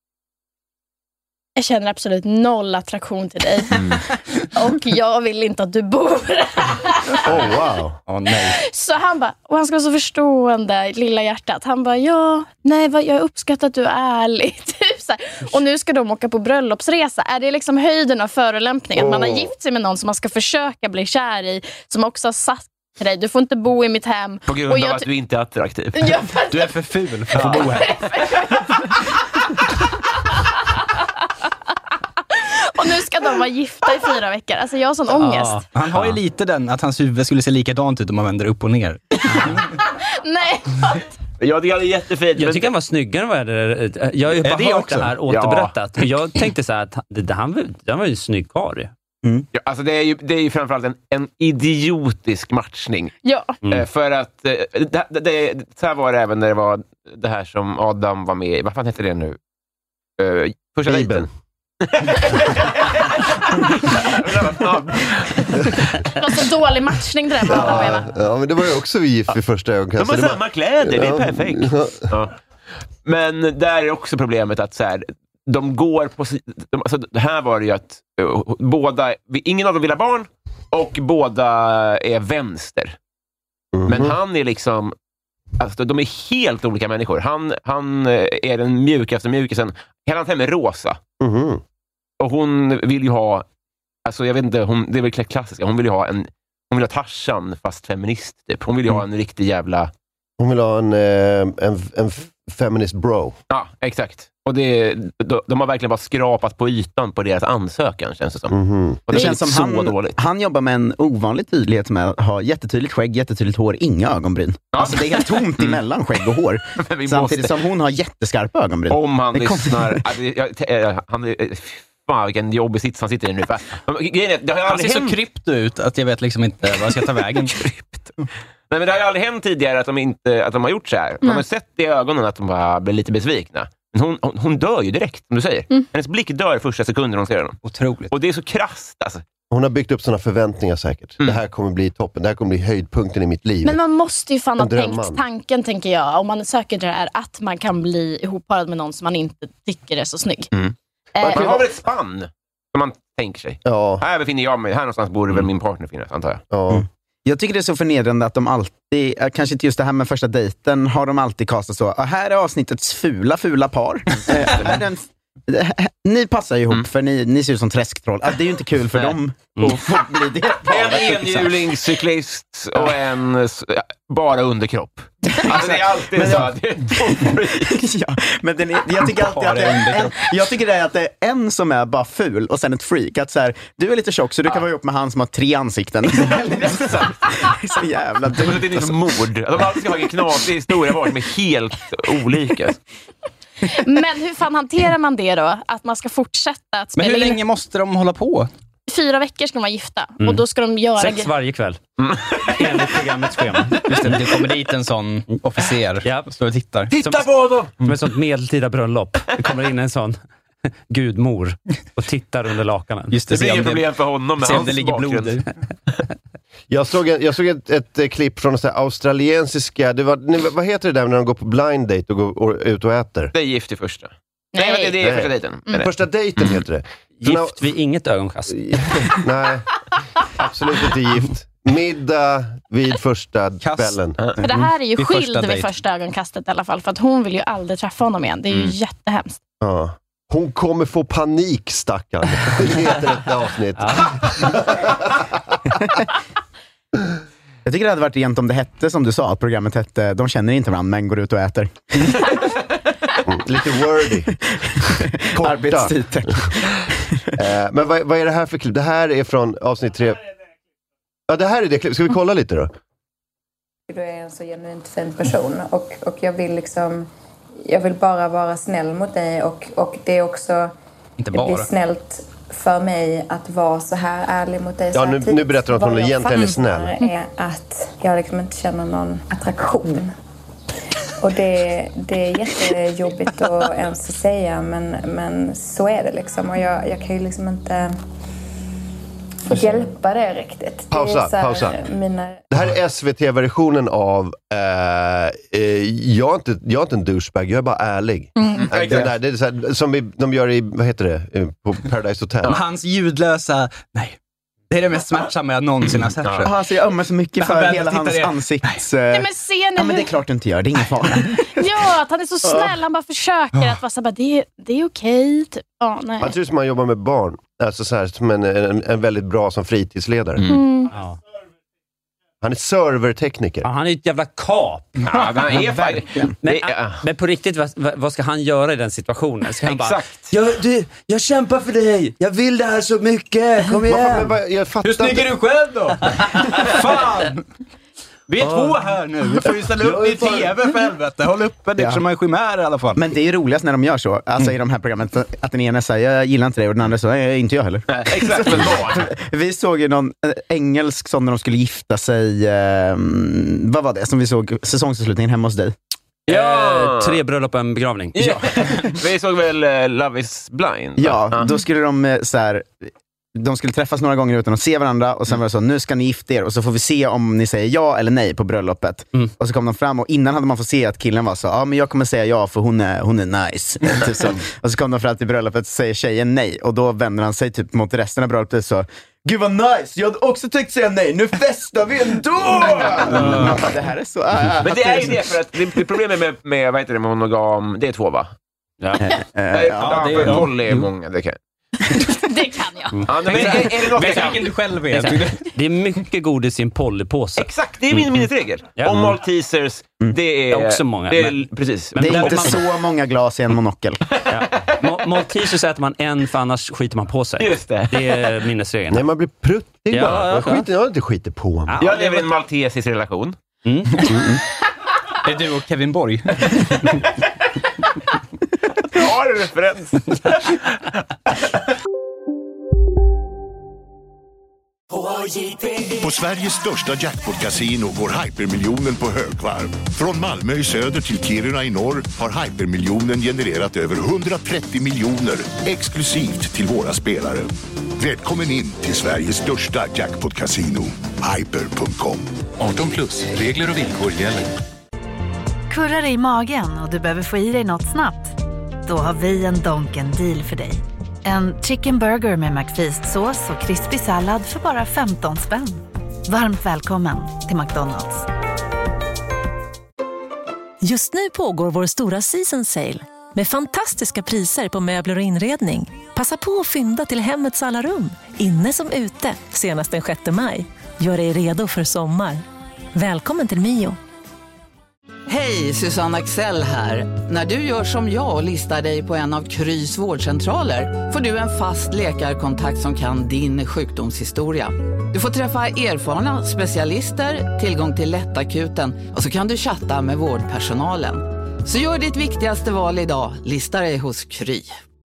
Jag känner absolut noll attraktion till dig. Mm. Och jag vill inte att du bor. Oh wow. Oh, nej. Så han bara, och han ska vara så förstående, lilla hjärtat. Han bara, ja, nej, vad, jag uppskattar att du är ärlig. Typ så här. Och nu ska de åka på bröllopsresa. Är det liksom höjden av förolämpningen? Oh. Man har gift sig med någon som man ska försöka bli kär i. Som också har sagt till dig, du får inte bo i mitt hem. På grund och av jag att du inte är attraktiv. Ja, du är för ful för att bo här. Och nu ska de vara gifta i fyra veckor. Alltså jag har sån ångest. Ja, han har ju lite den, att hans huvud skulle se likadant ut om man vänder upp och ner. Nej. Ja, det är jättefint. Jag tycker han var snyggare än vad jag hade. Jag har ju bara det hört också? det här återberättat. Ja. Jag tänkte så här att det, det, han, han var ju en snygg karl. Mm. Ja, alltså det är ju, det är ju framförallt en, en idiotisk matchning. Ja. Mm. Eh, för att eh, det, det, det, så här var det även när det var det här som Adam var med i. Vad fan heter det nu? Uh, första dejten. Det var så dålig matchning det där med Adam och Eva. Ja, men det var ju också vi gift vid första ögonkastet. De har samma kläder, det är perfekt. Ja. Men där är också problemet att så här, de går på... De, alltså, det här var det ju att uh, båda... Ingen av dem vill ha barn och båda är vänster. Mm-hmm. Men han är liksom... Alltså, de är helt olika människor. Han, han är den mjukaste mjukisen. Hela hans hem är rosa. Mm-hmm. Och hon vill ju ha... Alltså jag vet inte, hon, det är väl klassiska. Hon vill ju ha en... Hon vill ha Tarzan fast feminist typ. Hon vill ju mm. ha en riktig jävla... Hon vill ha en, en, en feminist bro. Ja, exakt. Och det, de, de har verkligen bara skrapat på ytan på deras ansökan, känns det som. Mm-hmm. Och det, det känns som så han, dåligt. Han jobbar med en ovanlig tydlighet med att ha jättetydligt skägg, jättetydligt hår, inga ögonbryn. Ja. Alltså det är helt tomt emellan skägg och hår. Samtidigt måste... som hon har jätteskarpa ögonbryn. Om han det lyssnar... Alltså, jag, han är... Fan, vilken jobbig sitt han sitter i nu. För, det har han ser hänt... så krypt ut att jag vet liksom inte vad jag ska ta vägen. Krypt. Nej, men det har ju aldrig hänt tidigare att de, inte, att de har gjort så här. Man har sett i ögonen att de bara blir lite besvikna. Men hon, hon, hon dör ju direkt, som du säger. Mm. Hennes blick dör första sekunden hon ser honom. Otroligt. Och det är så krasst, alltså. Hon har byggt upp såna förväntningar säkert. Mm. Det här kommer bli toppen. Det här kommer bli höjdpunkten i mitt liv. Men man måste ju fan ha tänkt tanken, tänker jag. Om man söker det här, att man kan bli ihopparad med någon som man inte tycker är så snygg. Mm. Eh, man har väl ett spann som man tänker sig. Ja. Här befinner jag mig. Här någonstans borde mm. väl min partner finnas, antar jag. Ja. Mm. Jag tycker det är så förnedrande att de alltid, kanske inte just det här med första dejten, har de alltid kastat så. Här är avsnittets fula, fula par. den, ni passar ju ihop mm. för ni, ni ser ut som träsktroll. Alltså, det är ju inte kul för Nej. dem mm. att få bli det. En enhjulingscyklist och en bara underkropp. Alltså det är alltid men, så att det är ja, men den är, jag tycker alltid att det är en, jag tycker det är att det är en som är bara ful och sen ett freak. Att så här, du är lite tjock så du kan vara ihop med han som har tre ansikten. Så jävla dumt. Det är som mord. De alltid ska ha en knasig historia var som är helt olika. Men hur fan hanterar man det då? Att man ska fortsätta att spela. Men hur in... länge måste de hålla på? Fyra veckor ska de vara gifta. Mm. Och då ska de göra... Sex varje kväll. Mm. Enligt programmets schema. Just det, det kommer dit en sån officer ja. och står och tittar. Titta som, på dem! Som ett sånt medeltida bröllop. Det kommer in en sån gudmor och tittar under lakanen. Just det, det blir inget problem för honom med se om hans det ligger blod i. Jag såg, en, jag såg ett, ett, ett klipp från så här australiensiska, det var, vad heter det där när de går på blind date och går och, ut och äter? Det är gift i första. Nej, Nej det är första dejten. Mm. Första dejten heter det. Gift vid inget ögonkast. Nej, absolut inte gift. Middag vid första kvällen. För det här är ju skild vid första ögonkastet i alla fall. För att hon vill ju aldrig träffa honom igen. Det är ju mm. jättehemskt. Ja. Hon kommer få panik, stackarn. Det heter ett avsnitt. Jag tycker det hade varit rent om det hette, som du sa, att programmet hette De känner inte varandra men går ut och äter. Mm, lite wordy. Arbetstitel. uh, men vad, vad är det här för klipp? Det här är från avsnitt tre. Ja, det här är det klipp. Ska vi kolla lite då? Du är en så genuint fin person och, och jag vill liksom jag vill bara vara snäll mot dig och, och det är också inte bara. Det blir snällt för mig att vara så här ärlig mot dig. Ja, nu, nu berättar hon att hon egentligen är snäll. Är att jag liksom inte känner någon attraktion. Och det, det är jättejobbigt att ens säga, men, men så är det liksom. Och jag, jag kan ju liksom inte hjälpa det riktigt. Pausa, det här, pausa. Mina... Det här är S V T-versionen av eh, eh, jag, är inte, jag är inte en douchebag, jag är bara ärlig. Mm. Det, där, det är så här, som vi, de gör i, vad heter det, på Paradise Hotel. Ja, hans ljudlösa, nej. Det är det mest smärtsamma jag någonsin har sett. Ja. Alltså, jag ömmar så mycket för hela hans ansikts... Nej, men ser ni ja, men det är klart du inte gör, det är ingen fara. Ja, att han är så snäll, han bara försöker att vara så bara, det, det är okej. Typ. Oh, nej. Man tror som man jobbar med barn. Alltså så här, som en, en, en väldigt bra som fritidsledare. Mm. Mm. Ja. Han är servertekniker. Ja, han är ett jävla kap. Ja, han är verkligen. Men, men på riktigt, vad, vad ska han göra i den situationen? Ska han Exakt. Bara, jag, du, jag kämpar för dig. Jag vill det här så mycket. Kom igen. Men, men, jag fattar Hur snygg är du själv då? Fan! Vi är oh. två här nu. Vi får ju ställa upp i tv för helvete. Håll uppe det ja. Som en skimär i alla fall. Men det är ju roligast när de gör så. Alltså mm. i de här programmen. Att den ena säger, jag gillar inte det. Och den andra säger, inte jag heller. Nej, exakt. Vi såg ju någon äh, engelsk som när de skulle gifta sig. Äh, vad var det som vi såg säsongsavslutningen hemma hos dig? Ja, eh, tre bröllop och en begravning. Ja. Vi såg väl uh, Love is blind. Ja, uh-huh. Då skulle de uh, så här... De skulle träffas några gånger utan att se varandra. Och sen var det så, nu ska ni gifta er. Och så får vi se om ni säger ja eller nej på bröllopet. Mm. Och så kom de fram och innan hade man fått se att killen var så, ja men jag kommer säga ja för hon är, hon är nice. Typ så. Och så kom de fram till bröllopet och säger tjejen nej. Och då vänder han sig typ mot resten av bröllopet så, gud vad nice, jag hade också tänkt säga nej. Nu festar vi ändå! Mm. Det här är så... Äh, men det är ju det, för att det, problemet med, med, vad heter det, monogam, det är två va? Ja. Äh, äh, ja, det är ja. Poly är många, det kan det kan jag. Mm. Ja, men är, är det något vet vilken du själv vet? Det är mycket godis i en polypåse. Exakt, det är min mm. minnesregel. Ja. Och Maltesers, mm. det är... Det är också många. Det är, men, precis. Men det är inte man... så många glas i en monokel. Ja. Ma- Maltesers äter man en, för annars skiter man på sig. Just det. Det är minnesregeln. Nej, man blir pruttig ja, bara. Ja, jag, skiter, jag har inte skiter på mig. Ja, jag lever i en maltesisk relation. Mm. Mm. Är du och Kevin Borg? Jag har en referens. På Sveriges största jackpot-casino går hypermiljonen på högvarv. Från Malmö i söder till Kiruna i norr har hypermiljonen genererat över hundratrettio miljoner exklusivt till våra spelare. Välkommen in till Sveriges största jackpot-casino, hyper punkt com. arton plus, regler och villkor gäller. Kurrar i magen och du behöver få i dig något snabbt? Då har vi en Donken deal för dig. En chicken burger med McFeast-sås och krispig sallad för bara femton spänn. Varmt välkommen till McDonald's. Just nu pågår vår stora season sale med fantastiska priser på möbler och inredning. Passa på att fynda till hemmets alla rum, inne som ute, senast den sjätte maj. Gör dig redo för sommar. Välkommen till Mio. Hej, Susanne Axel här. När du gör som jag och listar dig på en av Krys vårdcentraler får du en fast läkarkontakt som kan din sjukdomshistoria. Du får träffa erfarna specialister, tillgång till lättakuten och så kan du chatta med vårdpersonalen. Så gör ditt viktigaste val idag, lista dig hos Kry.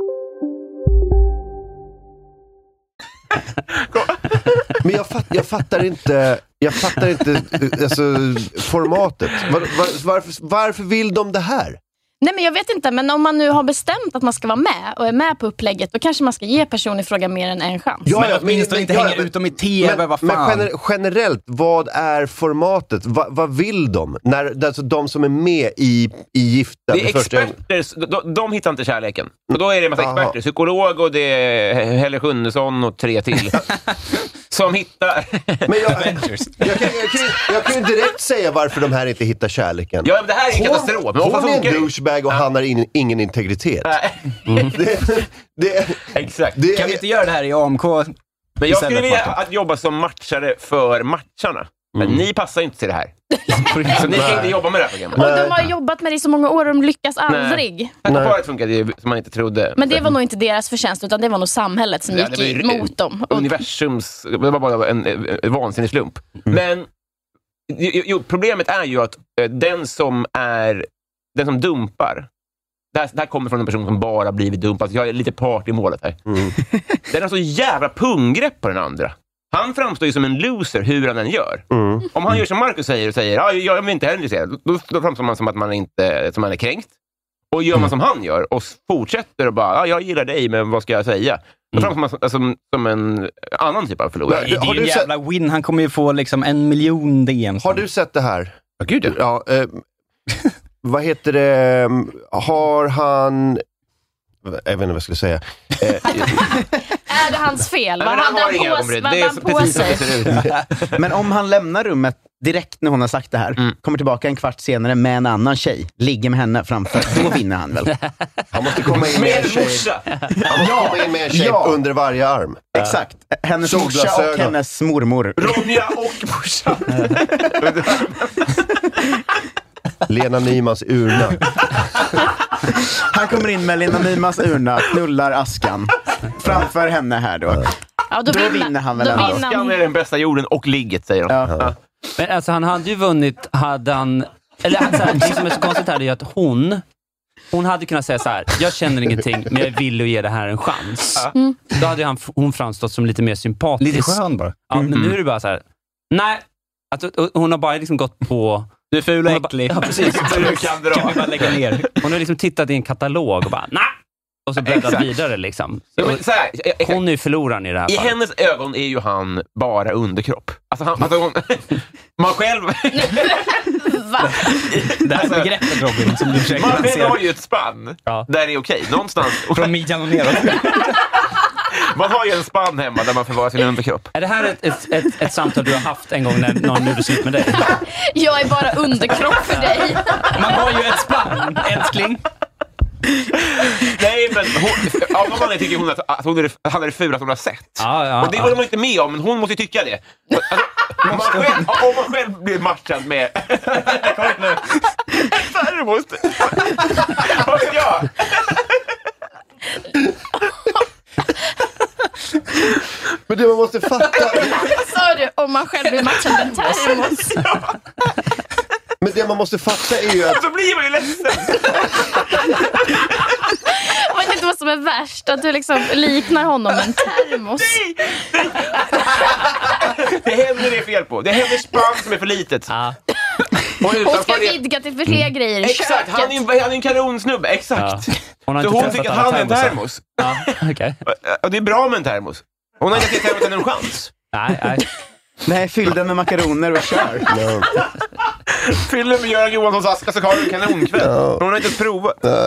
Men jag, fatt, jag fattar inte Jag fattar inte alltså, formatet. Var, var, varför, varför vill de det här? Nej, men jag vet inte, men om man nu har bestämt att man ska vara med och är med på upplägget, då kanske man ska ge personen i fråga mer än en chans. Ja, men åtminstone inte hänga ut dem i tv, men, vad fan. Men gener- generellt, vad är formatet? Va, vad vill de? När, alltså de som är med i, i Gifta. Det är experter, de, de hittar inte kärleken. Och då är det en massa Aha. experter, psykolog och det är Helle Sjunnesson och tre till. Som hittar... Men jag, jag, kan, jag, kan, jag kan ju direkt säga varför de här inte hittar kärleken. Ja, men det här är en katastrof. Hon, hon är en douchebag och ja. han har in, ingen integritet. Mm. det, det, Exakt. Det, kan vi inte göra det här i A M K? Men jag skulle vilja att jobba som matchare för matcharna. Men mm. ni passar inte till det här. Så ni ska inte jobba med det här programmet. Och de har jobbat med det i så många år och de lyckas aldrig. Paret funkade ju som man inte trodde. Men det var nog inte deras förtjänst, utan det var nog samhället som ja, gick emot dem. Universums, det var bara en, en, en vansinnig slump. Mm. Men jo, problemet är ju att den som är den som dumpar, det här, det här kommer från en person som bara blivit dumpad. Jag är lite part i målet här. Mm. Den har så jävla punggrepp på den andra. Han framstår ju som en loser hur han än gör. Mm. Om han gör som Marcus säger och säger ja, jag är inte heller intresserad, då, då framstår man som att man inte som man är kränkt. Och gör man mm. som han gör och fortsätter och bara ja, jag gillar dig, men vad ska jag säga? Då framstår man som, som, som en annan typ av förlorare. Det är ju en jävla sett... win. Han kommer ju få liksom en miljon D M. Har du sett det här? Ja, gud ja. Eh, vad heter det? Har han... jag vet inte vad jag skulle säga. Eh, är det hans fel? Vad men hade han, han på, ögonbryn. vad Det hade är han på precis sig? som det ser ut. Men om han lämnar rummet direkt när hon har sagt det här, mm. kommer tillbaka en kvart senare med en annan tjej, ligger med henne framför, då vinner han väl. Han måste komma in med en tjej, han måste komma in med en tjej ja. under varje arm. Exakt. Hennes morsa och hennes mormor. Ronja och morsa. Lena Nymans urna. Han kommer in med Lena Nymans urna, knullar askan framför henne här då. Ja, då, då vinner, vinner han väl. Askan är den bästa jorden och ligget, säger de. Ja. Ja. Men alltså han hade ju vunnit, hade han... Eller alltså, det som är så konstigt här är att hon... Hon hade kunnat säga så här: jag känner ingenting, men jag vill ge det här en chans. Mm. Då hade han, hon framstått som lite mer sympatisk. Lite skön bara. Ja, men nu är det bara så här: nej. Alltså, hon har bara liksom gått på... Du är ful och äcklig. Ja, precis. Du kan dra. Kan vi bara lägga ner. Hon har liksom tittat i en katalog och bara, nej! Och så bläddrat vidare liksom. Ja, men så här, jag, jag, hon är ju förloraren i det här I fallet. hennes ögon är ju han bara underkropp. Alltså, han, alltså hon... man själv... Va? Det här begreppet, Robin, som du försöker man själv har ju ett spann ja. där det är okej. Någonstans... Från midjan och neråt. Man har ju en spann hemma där man förvarar sin underkropp. Är det här ett, ett, ett, ett samtal du har haft en gång när någon gjorde slut med dig? Jag är bara underkropp för dig. Man har ju ett spann, älskling. Nej, men hon, av någon anledning tycker hon att, att hon är, han är det fulaste hon har sett. Ja, ja, och det håller man inte med om, men hon måste ju tycka det. Alltså, om, man själv, om man själv blir matchad med... Kom nu. Termos. Vad vet jag? Men det man måste fatta... Sa du om man själv blir matchad med termos? Ja. Men det man måste fatta är ju att... Så blir man ju ledsen. Jag vet inte vad som är värst, att du liksom liknar honom med en termos. Nej, nej. Det händer det är fel på. Det händer spann som är för litet. Ja. Hon ska vidga till för fler mm. grejer i Exakt, köket. han är, en, han är en kanonsnubbe, exakt. Ja. Hon så hon tycker att han är en termos. Ja, okay. Och det är bra med en termos. Hon har inte gett termosen en chans. Nej, nej. Nej, fyll den med makaroner och kör. No. Fyll den med Göran Johanssons aska så har du en kanonkväll. No. Hon har inte provat. No.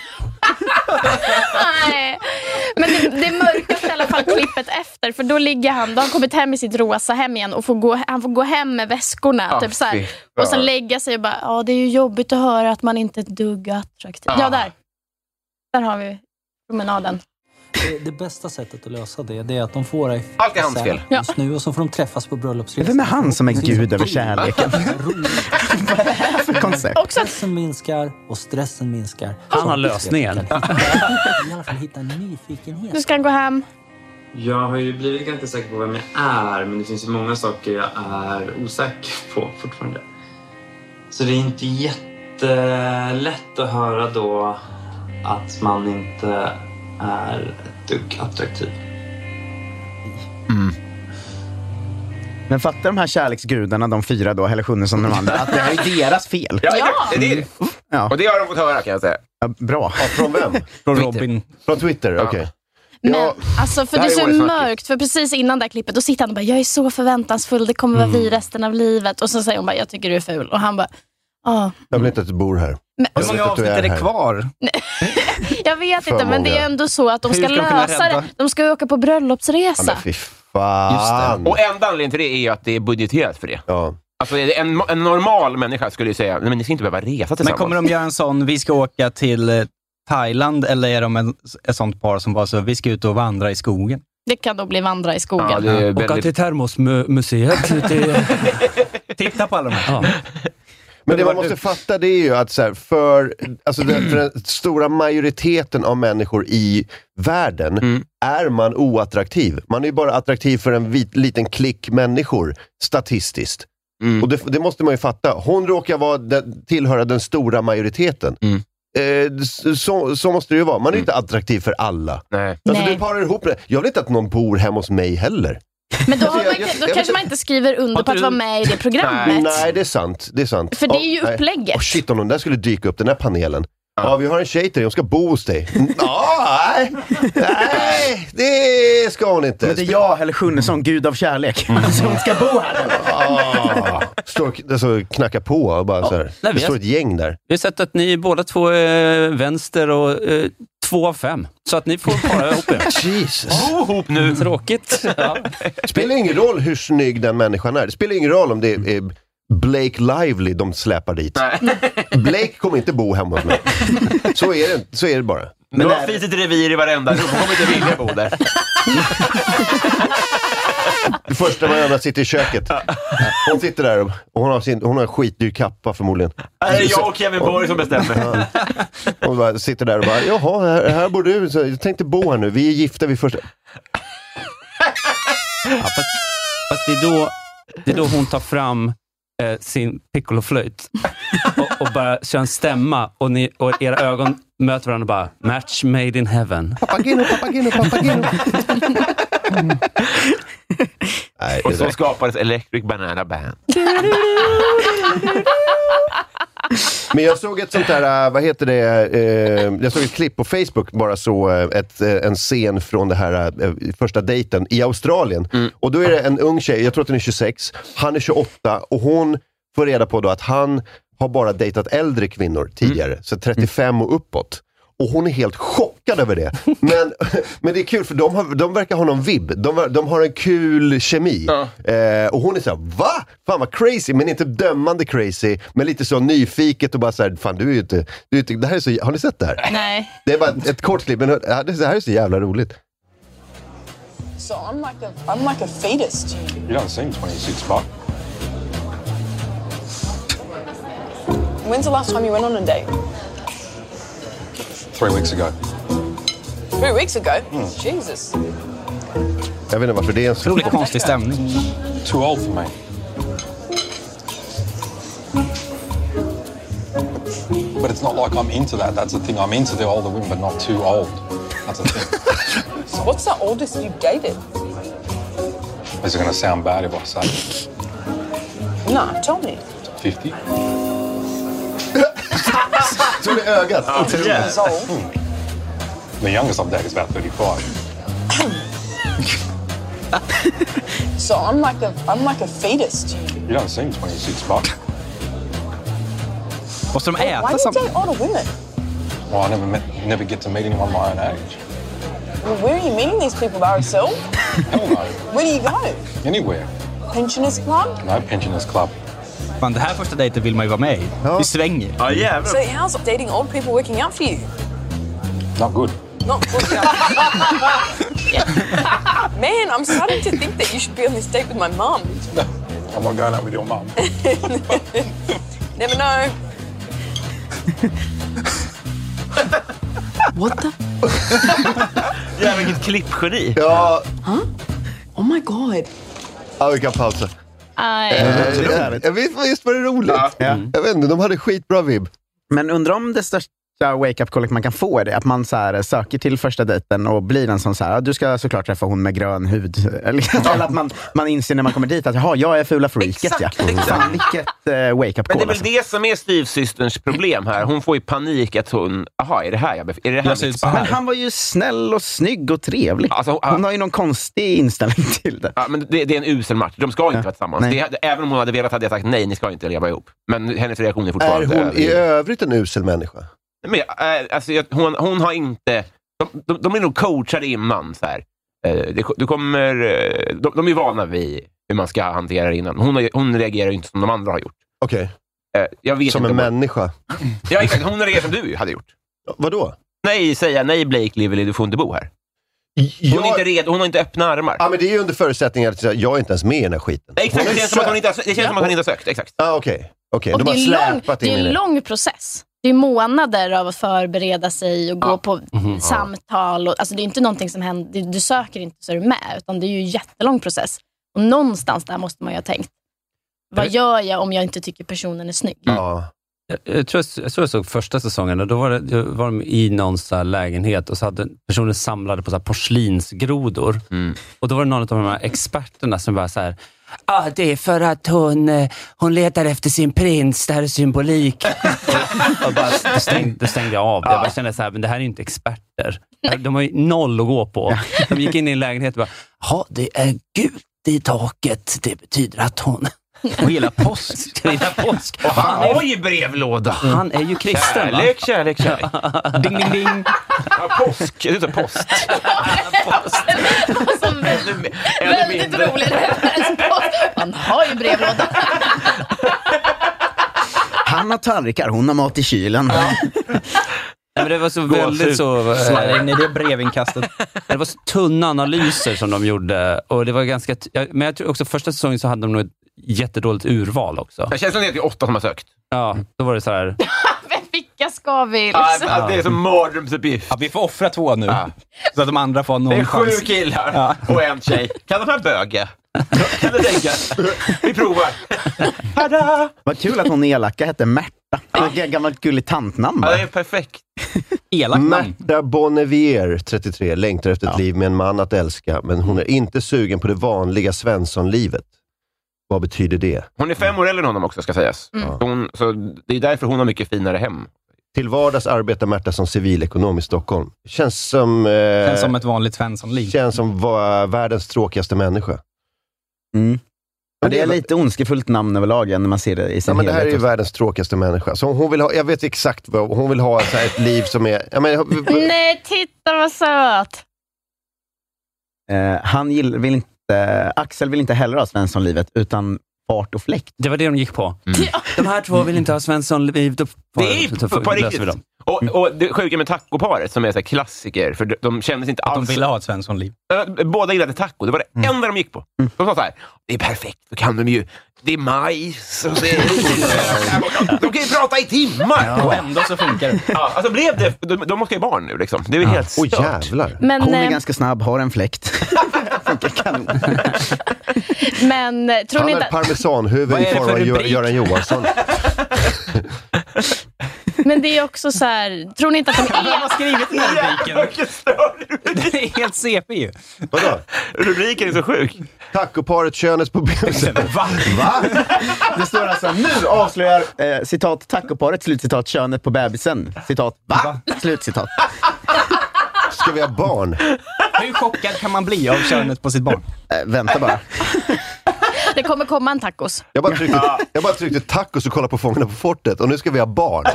Nej. Men det, det är mörkast i alla fall klippet efter. För då ligger han, då har han kommit hem i sitt rosa hem igen. Och får gå, han får gå hem med väskorna ah, typ så här. Och sen lägga sig och bara, ja det är ju jobbigt att höra att man inte är ett dugg attraktiv. Ah. Ja där, där har vi promenaden. Det, det bästa sättet att lösa det, det är att de får dig allt är hans fel just nu och så får de träffas på bröllopsresan. Vem är han som är gud över kärleken? Vad är det här för koncept? Stressen minskar och stressen minskar. Han har lösningen. I alla fall hitta en nyfikenhet. Nu ska han gå hem. Jag har ju blivit ganska säker på vem jag är, men det finns ju många saker jag är osäker på fortfarande. Så det är inte jättelätt att höra då att man inte är ett dugg attraktiv. Mm. Men fattar de här kärleksgudarna, de fyra då, eller sjunde som de andra, att det här är deras fel? Ja, ja. Det är det. Ja. Och det har de fått höra, kan jag säga. Ja, bra. Ja, från vem? Från Robin. Från Twitter, okej. Okay. Men ja, alltså för det är så mörkt, för precis innan det här klippet då sitter han och bara, jag är så förväntansfull, det kommer vara mm. vi resten av livet. Och så säger hon bara, jag tycker du är ful. Och han bara, ja. Jag vill inte att du bor här. Men, hur många avsnitt är det kvar? Jag vet inte, men det är ändå så att de ska lösa det. De ska åka på bröllopsresa. Ja, men fy fan. Och enda anledningen till det är ju att det är budgeterat för det. Ja. Alltså en, en normal människa skulle ju säga, men ni ska inte behöva resa tillsammans. Men kommer de göra en sån, vi ska åka till Thailand, eller är de en, ett sånt par som bara så, vi ska ut och vandra i skogen? Det kan då bli vandra i skogen. Ja, det är väldigt... Åka till Termosmuseet. till... Titta på alla de här. Ja. Men det man måste fatta, det är ju att så här, för, alltså den, för den stora majoriteten av människor i världen mm. är man oattraktiv. Man är ju bara attraktiv för en vit, liten klick människor, statistiskt. Mm. Och det, det måste man ju fatta. Hon råkar vara den, tillhöra den stora majoriteten. Mm. Eh, så, så måste det ju vara. Man är ju inte attraktiv för alla. Nej. Alltså, du parar ihop det. Jag vill inte att någon bor hemma hos mig heller. Men då, har man, jag, jag, då jag, kanske jag, man inte skriver under på att vara med i det programmet. Nej, nej det är sant. Det är sant. För det är ju upplägget. Oh, shit, om de där skulle dyka upp, den här panelen. Ja, vi har en tjej till dig, hon ska bo hos dig. Ja, nej, nej, det ska hon inte. Men det är jag eller Sjunnesson, gud av kärlek. Mm. Så hon ska bo här. Ja, står alltså, knackar på och bara ja. så här. Nej, det står ett gäng där. Vi har sett att ni båda två är vänster och eh, två av fem. Så att ni får para ihop er. Jesus. Bo ihop nu. Tråkigt. Ja. Det spelar ingen roll hur snygg den människan är. Det spelar ingen roll om det är Blake Lively de släpar dit. Nej. Blake kommer inte bo hemma hos mig. Så är det, så är det bara. Men det finns ett revir i varenda rum. Hon kommer inte vilja bo där. Det första man gör sitter i köket. Hon sitter där och hon har, sin, hon har en skitdyr kappa förmodligen. Det är jag och Kevin Borg som bestämmer. Ja. Hon bara sitter där och bara, jaha, här, här bor du. Så jag tänkte bo här nu. Vi är gifta vid första. Ja, fast, fast det är då det är då hon tar fram eh, sin piccoloflöjt och, och bara kör en stämma och, ni, och era ögon möter varandra och bara match made in heaven. Papagino, papagino, papagino. Mm. Nej, och så skapades Electric Banana Band. Men jag såg ett sånt här, vad heter det, eh, jag såg ett klipp på Facebook, bara så ett, en scen från det här eh, första dejten i Australien. Mm. Och då är det en ung tjej, jag tror att den är tjugosex, han är tjugoåtta och hon får reda på då att han har bara dejtat äldre kvinnor tidigare, mm. så trettiofem och uppåt. Och hon är helt chockad över det. Men, men det är kul för de, har, de verkar ha någon vibb. De, de har en kul kemi. Ja. Eh, och hon är så här, va? Fan vad crazy. Men inte dömande crazy. Men lite så nyfiket och bara så här, fan du är ju inte... Du är inte det här är så, har ni sett det här? Nej. Det är bara ett, ett kort klipp. Men det här är så jävla roligt. So I'm like a, I'm like a fetus. You don't seem twenty-six, but... When's the last time you went on a date? Three weeks ago. Three weeks ago? Mm. Jesus. Jag vet inte varför det är en så lite konstig stämning. Too old for me. But it's not like I'm into that. That's the thing. I'm into the older women, but not too old. That's the thing. So what's the oldest you've dated? Is it going to sound bad if I say? No, tell me. fifty. Så det är ögat. Oh, yeah. Mm. The youngest I've dated is about thirty-five. So I'm like a, I'm like a fetus. You don't seem twenty-six, but... Måste de äta Why do you date older women? Well, I never met, never get to meet anyone my own age. Well, where are you meeting these people, R S L? Hell no. Where do you go? Anywhere. Pensioners club? No pensioners club. Fan, det här första dejten vill man ju vara med i. Ja. Vi svänger. Ja, jävlar. So how's dating old people working out for you? Not good. Not good. Man, I'm starting to think that you should be on this date with my mum. No, I'm not going out with your mum. Never know. What the? Jävlar, vilket klippgeni. Ja. Huh? Oh my god. Ja, vi kan pausa. Aj. Eh, jag, jag vet visst var det roligt. Ja. Mm. Jag vet inte, de hade skitbra vibb. Men undrar om det största wake-up call man kan få är det att man så här, söker till första dejten och blir en sån så här, du ska såklart träffa hon med grön hud. Eller, eller att man, man inser när man kommer dit att jaha, jag är fula freaket. Ja. Fan, vilket uh, wake-up call. Men det är väl alltså. det som är styvsysterns problem här. Hon får ju panik att hon, aha, är det här jag bef- är det här jag Men han var ju snäll och snygg och trevlig. Alltså, hon har ju någon konstig inställning till det. Ja, men det, det är en usel match. De ska inte ja. vara tillsammans. Det, även om hon hade velat hade jag sagt nej, ni ska inte leva ihop. Men hennes reaktion är fortfarande... Är hon i övrigt en usel människa? Men, äh, alltså, hon, hon har inte... De, de, de är nog coachade innan. Så här. Äh, det, du kommer, de, de är vana vid hur man ska hantera det innan. Hon, har, hon reagerar ju inte som de andra har gjort. Okej. Okay. Äh, som en människa? Ja, exakt. Hon reagerar som du hade gjort. Vadå? Nej, säga nej Blake Lively, du får inte bo här. Hon, jag... är inte redo, hon har inte öppna armar. Ja, men det är ju under förutsättning att jag är inte ens med i den här skiten. Exakt, det känns som att hon inte har, det känns som att hon inte har sökt. Exakt. Ah, okej. Okay. Okay. De det, har är lång, det är en lång process. Det är månader av att förbereda sig och ja. gå på mm-hmm. samtal. Och, alltså det är inte någonting som händer, du söker inte så är du med, utan det är ju en jättelång process. Och någonstans där måste man ju ha tänkt, vad gör jag om jag inte tycker personen är snygg? Ja. Jag, jag, tror jag, jag tror jag såg första säsongen och då var, det, då var de i någon så här lägenhet och så hade personen samlade på så här porslinsgrodor. Mm. Och då var det någon av de här experterna som bara så här, ah, det är för att hon, hon letar efter sin prins, det här är symbolik. Och bara, då, stängde, då stängde jag av det. Jag bara kände så här, men det här är ju inte experter. De har ju noll att gå på. De gick in i en lägenhet och bara, ja, det är gult i taket. Det betyder att hon... Och hela påsk. hela påsk. Och han har ju brevlåda. Han är ju kristen. Kärlek, kärlek, kärlek. Ding, ding, ding. Ja, påsk. Det är så post. post. Väldigt rolig referens. Han har ju brevlåda. Han har tallrikar, hon har mat i kylen. Ja. Nej, men det var så väldigt så... Slänger in i det brevinkastet. Det var så tunna analyser som de gjorde. Och det var ganska... Men jag tror också första säsongen så hade de nog ett jättedåligt urval också. Det känns som det är åtta som har sökt. Ja, då var det så här... Vilka ska vi liksom? Ja, det är som mardrömsuppgift. Ja, vi får offra två nu. Ja. Så att de andra får någon chans. Det är chans. sju killar ja. Och en tjej. Kan de här böga? Kan du tänka? Vi provar. Tada! Vad kul att hon elaka hette Märta. Det är ett gammalt gulligt tantnamn. Ja, det är perfekt. Elak namn. Märta Bonnevier, trettiotre, längtar efter ett ja. liv med en man att älska. Men hon är inte sugen på det vanliga Svensson-livet. Vad betyder det? Hon är fem år äldre än honom också, ska sägas. Mm. Hon, så det är därför hon har mycket finare hem. Till vardags arbetar Märta som civilekonom i Stockholm. Känns som... Eh, känns som ett vanligt Svensson-liv. Känns som var världens tråkigaste människa. Mm. Men det är lite ondskefullt namn överlag när man ser det i sin ja, men det här är ju också. världens tråkigaste människa. Så hon vill ha, jag vet exakt vad hon vill ha, så här, ett liv som är... Jag menar, nej, titta vad söt! Eh, han gill, vill inte... Axel vill inte heller ha Svensson-livet, utan fart och fläkt. Det var det de gick på. Mm. De här två vill inte ha Svensson-liv. Det är på, på, på riktigt. Och, och det sjuka med tacoparet som är så här klassiker, för de, de kändes inte alls... Att de ville ha ett Svensson-liv. Båda gillade taco, det var det mm. enda de gick på. De sa så här, det är perfekt, då kan de ju... Det är majs och så är det... De kan ju prata i timmar! Ja. Och ändå så funkar det. Ja, alltså blev det... De, de måste ju barn nu liksom. Det är ju ja. helt stört. Oj, jävlar. Men, hon är äh... ganska snabb, har en fläkt. Funkar kanon. Men tror han ni inte... Han är parmesanhuvud i form av Göran Johansson. Men det är också så här, tror ni inte att de är... har skrivit den här rubriken? Det är helt C P ju. Vadå? Rubriken är så sjuk. Tacoparet könet på bebisen. Va? Va? Det står alltså, nu avslöjar eh, citat tacoparet, slutcitat, könet på bebisen. Citat, va? va? Slutcitat. Ska vi ha barn? Hur chockad kan man bli av könet på sitt barn? Eh, vänta bara. Det kommer komma en tacos. Jag bara tryckte, jag bara tryckte tacos och kollade på Fångarna på fortet. Och nu ska vi ha barn.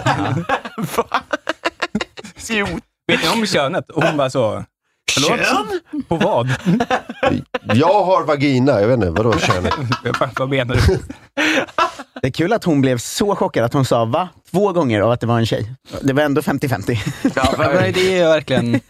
Jo. Vet ni om könet? Och hon bara så... Förlåt? Kön? På vad? Jag har vagina. Jag vet inte, vadå könet? Vad menar du? Det är kul att hon blev så chockad att hon sa va? Två gånger och att det var en tjej. Det var ändå femtio femtio. Ja, men det är verkligen...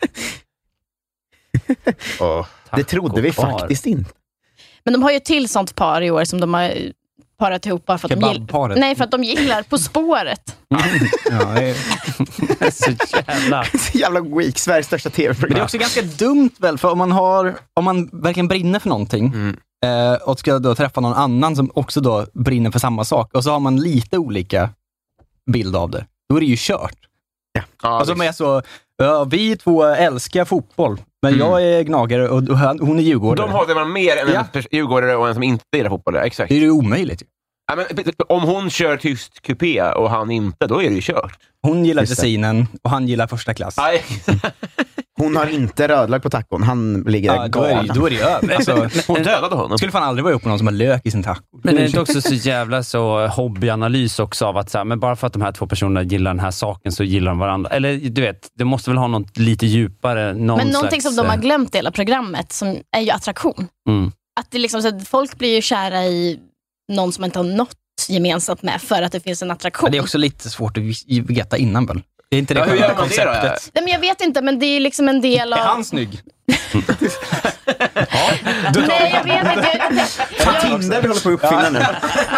oh, det trodde vi faktiskt inte. Men de har ju ett till sånt par i år som de har parat ihop bara för att, de gillar, nej, för att de gillar På spåret. Mm. Ja, det är så jävla... så jävla weak, Sveriges största tv-program. Men det är också ganska dumt väl, för om man har om man verkligen brinner för någonting mm. eh, och ska då träffa någon annan som också då brinner för samma sak och så har man lite olika bild av det, då är det ju kört. Ja. Ja, alltså med så, ja, vi två älskar fotboll, men mm. jag är gnagare och hon är djurgårdare. De har man mer än ja. en djurgårdare och en som inte gillar fotboll. Exakt. Det är ju omöjligt. Ja, men, om hon kör tyst kupé och han inte, då är det ju kört. Hon gillar dressinen och han gillar första klass. Hon har inte rödlag på tacon. Han ligger ja, då är det, då är det över. Alltså, hon dödade honom. Skulle fan aldrig vara ihop med någon som har lök i sin taco. Men det är inte också så jävla så hobbyanalys också av att så här, men bara för att de här två personerna gillar den här saken så gillar de varandra. Eller du vet, det måste väl ha något lite djupare. Någon men någonting slags, som de har glömt i hela programmet som är ju attraktion. Mm. Att det liksom så att folk blir ju kära i någon som inte har något gemensamt med för att det finns en attraktion. Men det är också lite svårt att veta innan väl. Det är inte det, ja, hur gör man konceptet. Det då? Nej, men jag vet inte, men det är liksom en del av... Är han snygg? Ja, nej, jag vet inte. Fan, Tinder vi håller på att uppfinna nu.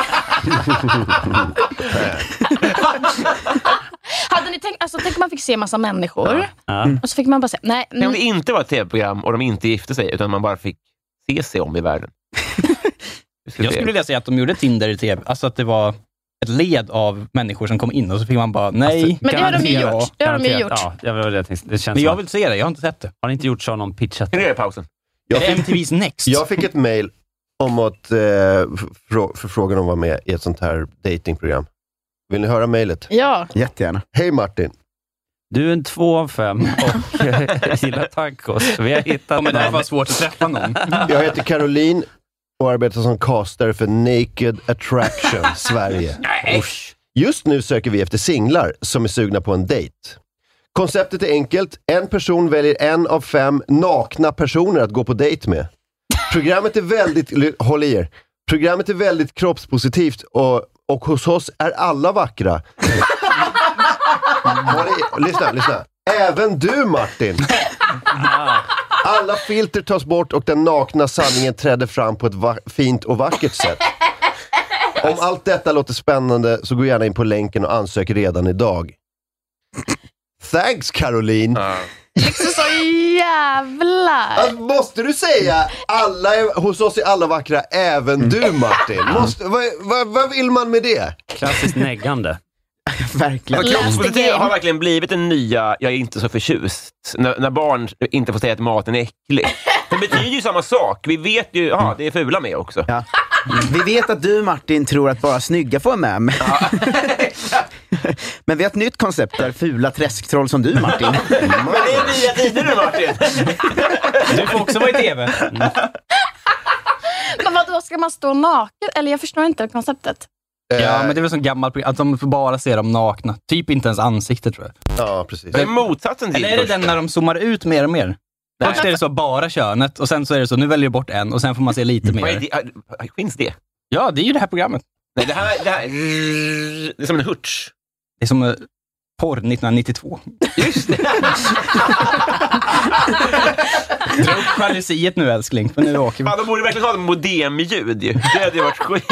Hade ni tänkt, alltså tänk om man fick se massa människor ja. och så fick man bara säga, nej. Mm. Om det inte var ett tv-program och de inte gifte sig utan man bara fick se sig om i världen. Jag skulle vilja säga att de gjorde Tinder i tv, alltså att det var ett led av människor som kom in och så fick man bara, nej. Alltså, men det har de ju gjort. Det har de ju gjort. Ja, jag vill, det, det känns men jag vill se det, jag har inte sett det. Har ni inte gjort så någon pitchat? Kan du göra pausen? Jag fick, M T V:s Next. Jag fick ett mejl om att eh, för, förfrågan om att vara med i ett sånt här datingprogram. Vill ni höra mejlet? Ja. Jättegärna. Hej Martin. Du är en två av fem och gillar tacos. Vi har hittat ja, men det var svårt att träffa någon. Jag heter Caroline och arbetar som caster för Naked Attraction Sverige. Usch. Just nu söker vi efter singlar som är sugna på en dejt. Konceptet är enkelt. En person väljer en av fem nakna personer att gå på dejt med. Programmet är väldigt... Håll i er. Programmet är väldigt kroppspositivt och, och hos oss är alla vackra. Håll i, lyssna, lyssna. Även du Martin. Alla filter tas bort och den nakna sanningen träder fram på ett va- fint och vackert sätt. Om allt detta låter spännande så gå gärna in på länken och ansök redan idag. Thanks Caroline. Uh. Så jävlar. Alltså, måste du säga alla är, hos oss är alla vackra, även du Martin. Måste, vad, vad, vad vill man med det? Klassiskt neggande. Verkligen. Det har verkligen blivit en nya, jag är inte så förtjust. När, när barn inte får säga att maten är äcklig. Det betyder ju samma sak. Vi vet ju, ja, det är fula med också. Ja. Vi vet att du Martin tror att bara snygga får med mig. Ja. Men vi har ett nytt koncept där fula träsktroll som du Martin. Men det är nya tider nu Martin. Du får också vara i tv. Mm. Men vad då ska man stå naken? Eller jag förstår inte konceptet. Ja, men det är väl som gammalt att de får bara se dem nakna. Typ inte ens ansikte tror jag. Ja, precis. Det är motsatsen till. Eller är det den när de zoomar ut mer och mer? Nej. Först är det så bara könet och sen så är det så, nu väljer jag bort en och sen får man se lite mer. Det, finns det? Ja, det är ju det här programmet. Nej, det här, det här det är som en hurts. Det är som uh, porr nittonhundranittiotvå. Just det. Dra upp jalusiet nu älskling, för nu åker vi. Ja, de borde verkligen ha ett modemljud ju. Det hade ju varit skit.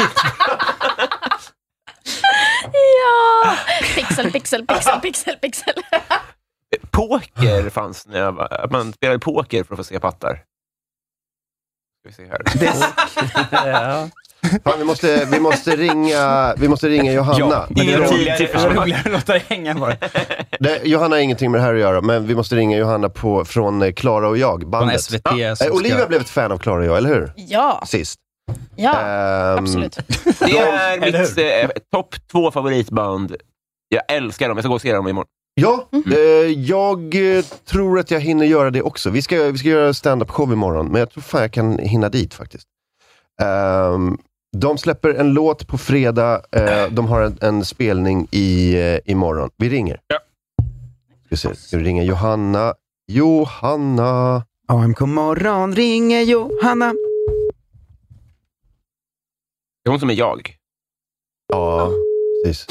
Ja, pixel, pixel, pixel, pixel, pixel. Poker fanns när jag var, att man spelade poker för att få se pattar. Ska vi se här. Det... ja. Fan, vi måste vi måste ringa vi måste ringa Johanna. Ja, men det är roligare, roligare att låta det hänga bara. Det, Johanna har ingenting med det här att göra, men vi måste ringa Johanna på från Klara och jag bandet. Från S V T. Ja. Ska... Olivia blev ett fan av Klara och jag, eller hur? Ja. Sist. Ja, um, absolut. Det är mitt eh, topp två favoritband. Jag älskar dem. Jag ska gå och se dem imorgon. Ja, mm. eh, jag tror att jag hinner göra det också. Vi ska, vi ska göra stand-up show imorgon, men jag tror fan jag kan hinna dit faktiskt. Um, de släpper en låt på fredag. Uh, de har en, en spelning i uh, imorgon. Vi ringer. Ja. Ska vi se. Ska vi ringa Johanna? Johanna. A M K morgon ringer Johanna. Det är hon som är jag. Ja, precis.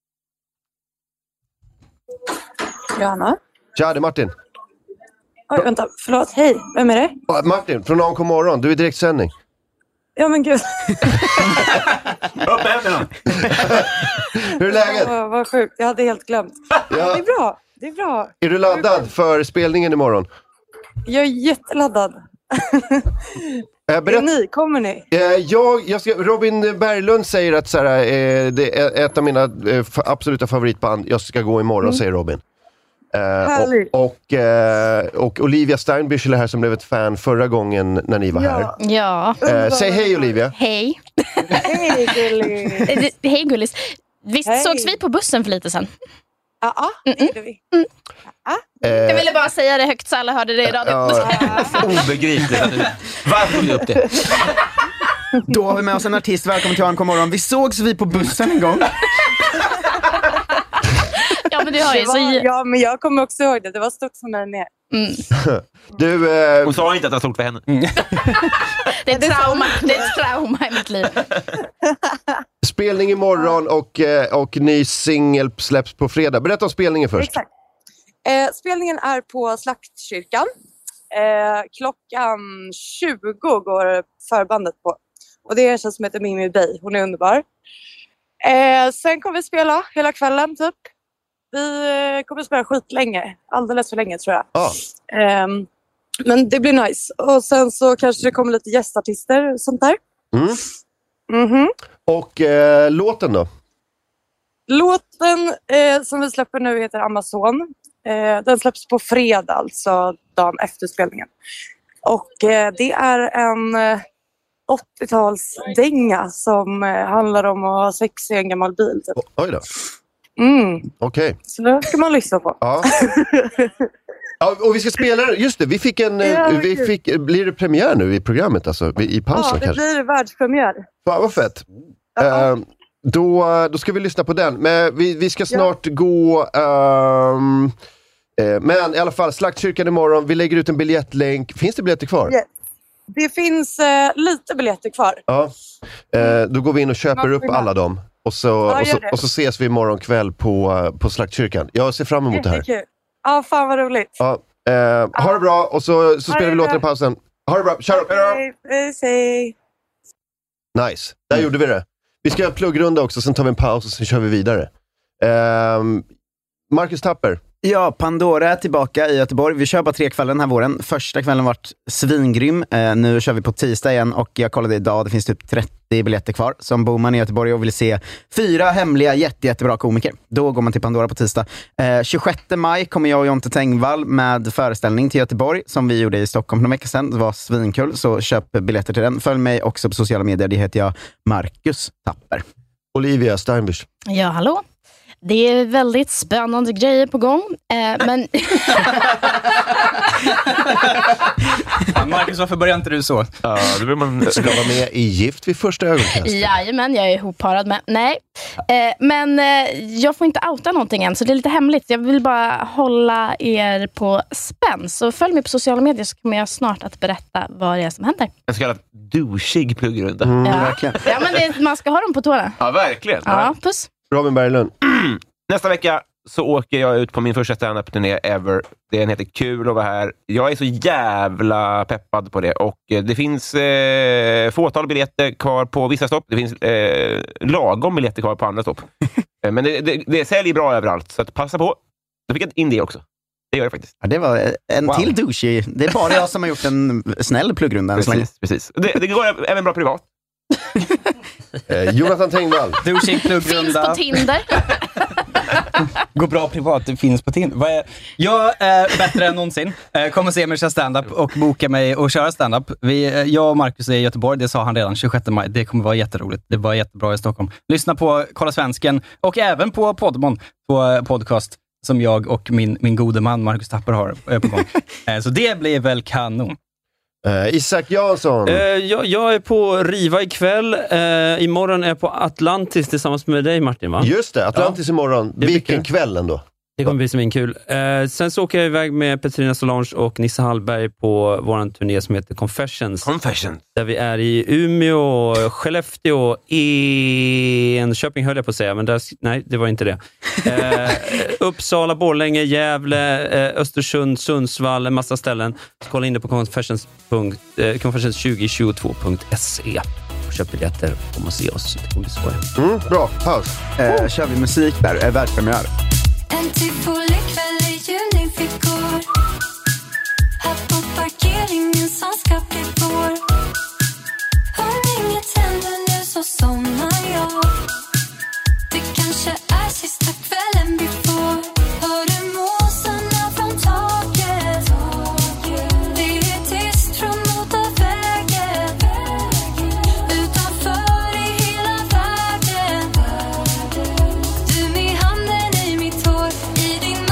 Johanna? Tja, det är Martin. Oj, vänta, förlåt. Hej, vem är det? Martin, från A M K morgon. Du är i direktsändning. Ja, men gud. Upp med händerna. Hur är läget? Vad, vad sjukt, jag hade helt glömt. Ja. Det är bra, det är bra. Är du laddad för spelningen imorgon? Jag är jätteladdad. Äh, berätt... Är ni? Kommer ni? Eh, jag, jag ska, Robin Berglund säger att så här, eh, det är ett av mina eh, absoluta favoritband. Jag ska gå imorgon, mm. säger Robin. Eh, och, och, eh, och Olivia Steinbüchel är här som blev ett fan förra gången när ni var ja. här. Ja. Eh, säg hej Olivia. Hej. Hej gullis. Hej gullis. Visst hej. Sågs vi på bussen för lite sen? Ja, ah, det gjorde vi. Mm. Ah. Jag ville bara säga det högt så alla hörde det i radio. Uh, Obegripligt att du... Varför tog du upp det? Då har vi med oss en artist. Välkommen till A M K morgon. Vi sågs vi på bussen en gång. Ja, men det har ju så... ja, men jag kommer också ihåg det. Det var stort för mig med. Mm. Du, eh... Hon sa inte att det var stort för henne. Mm. Det är ett trauma. Det är ett trauma i mitt liv. Spelning imorgon och, och ny singel släpps på fredag. Berätta om spelningen först. Exakt. Eh, spelningen är på Slaktkyrkan. Eh, klockan tjugo går förbandet på. Och det är en tjej som heter Mimi Bay. Hon är underbar. Eh, sen kommer vi spela hela kvällen typ. Vi kommer spela skitlänge. Alldeles för länge tror jag. Ah. Eh, men det blir nice. Och sen så kanske det kommer lite gästartister och sånt där. Mm. Mm-hmm. Och eh, låten då? Låten eh, som vi släpper nu heter Amazon. Eh, den släpps på fredag, alltså dagen efter spelningen. Och eh, det är en eh, åttio-talsdänga som eh, handlar om att ha sex i en gammal bil. Typ. Oj då. Mm. Okej. Okay. Så då ska man lyssna på. Ja. Ja, och vi ska spela, just det, vi fick en, ja, vi fick, blir det premiär nu i programmet alltså, i pausen ja, det kanske? blir världspremiär. Fan vad fett. Ja. Uh, då, då ska vi lyssna på den, men vi, vi ska snart ja. gå, um, uh, men i alla fall, Slaktkyrkan imorgon, vi lägger ut en biljettlänk, finns det biljetter kvar? Yes. Det finns uh, lite biljetter kvar. Ja, uh, då går vi in och köper upp alla dem, och så, ja, och, så, och så ses vi imorgon kväll på, uh, på Slaktkyrkan. Jag ser fram emot det här. Jättekul. Ja, fan vad roligt. Ja. Uh, ha det bra, och så, så spelar vi låten i pausen. Ha det bra, kör upp! Okay. Nice, där mm. gjorde vi det. Vi ska ha en pluggrunda också, sen tar vi en paus och sen kör vi vidare. Uh, Marcus Tapper. Ja, Pandora är tillbaka i Göteborg. Vi kör bara tre kvällen den här våren. Första kvällen varit svingrym. Eh, nu kör vi på tisdag igen och jag kollade idag, det finns typ trettio biljetter kvar. Som bor man i Göteborg och vill se fyra hemliga jätte, jättebra komiker. Då går man till Pandora på tisdag. Eh, tjugosjätte maj kommer jag och Jonte Tengvall med föreställning till Göteborg som vi gjorde i Stockholm för några veckor sedan. Det var svinkul, så köp biljetter till den. Följ mig också på sociala medier. Det heter jag Marcus Tapper. Olivia Steinbusch. Ja, hallå. Det är väldigt spännande grejer på gång, eh, men... Marcus, varför börjar inte du så? Ja, då vill man ska vara med i Gift vid första ögonkastet. Jajamän, jag är ihopparad med. Nej, eh, men eh, jag får inte outa någonting än, så det är lite hemligt. Jag vill bara hålla er på spänn. Så följ mig på sociala medier så kommer jag snart att berätta vad det är som händer. En så kallad douchig pluggrunda. Mm, ja. Verkligen. Ja, men det, man ska ha dem på tårna. Ja, verkligen. Ja, puss. Robin Berglund. Nästa vecka så åker jag ut på min första stand-up-turné ever. Den heter Kul att vara här. Jag är så jävla peppad på det. Och det finns eh, fåtal biljetter kvar på vissa stopp. Det finns eh, lagom biljetter kvar på andra stopp. Men det, det, det säljer bra överallt. Så att passa på. Då fick jag in det också. Det gör jag faktiskt. Ja, det var en wow. till douche. Det är bara jag som har gjort en snäll pluggrunda. Precis, precis. Det, det går även bra privat. eh, Jonathan Tengvall. Douche pluggrunda. Finns på Tinder. Går bra privat, det finns på Tinder. Jag är bättre än någonsin. Kommer se mig köra stand-up och boka mig och köra stand-up. Vi, jag och Marcus är i Göteborg, det sa han redan tjugosjätte maj. Det kommer vara jätteroligt. Det var jättebra i Stockholm. Lyssna på Kolla Svensken och även på Podmon, på podcast som jag och min, min gode man Marcus Tapper har på gång. Så det blir väl kanon. Uh, Isak Jansson. Uh, jag, jag är på Riva ikväll. Uh, imorgon är jag på Atlantis tillsammans med dig, Martin, va? Just det, Atlantis ja. imorgon. Vilken kväll ändå. Det kommer bli svinkul. Uh, sen så åker jag iväg med Petrina Solange och Nisse Hallberg på våran turné som heter Confessions. Confessions. Där vi är i Umeå, Skellefteå, Enköping höll jag på att säga, men där, nej, det var inte det. Uh, Uppsala, Borlänge, Gävle, uh, Östersund, Sundsvall, en massa ställen. Så kolla in det på confessions. Uh, confessions tjugo tjugotvå punkt se. Köp biljetter och kom och se oss. Det kommer bli så. Mm, bra, paus. Uh, kör vi musik där, är världspremiär. En tivoli kväll i junifickor. Här på parkeringen som ska bli vår. Om inget händer nu så somnar jag. Det kanske är sista kvällen vi får. Hör du måsarna från taket? Det är tyst från motorvägen. Utanför i hela världen. Du med handen i mitt hår. I din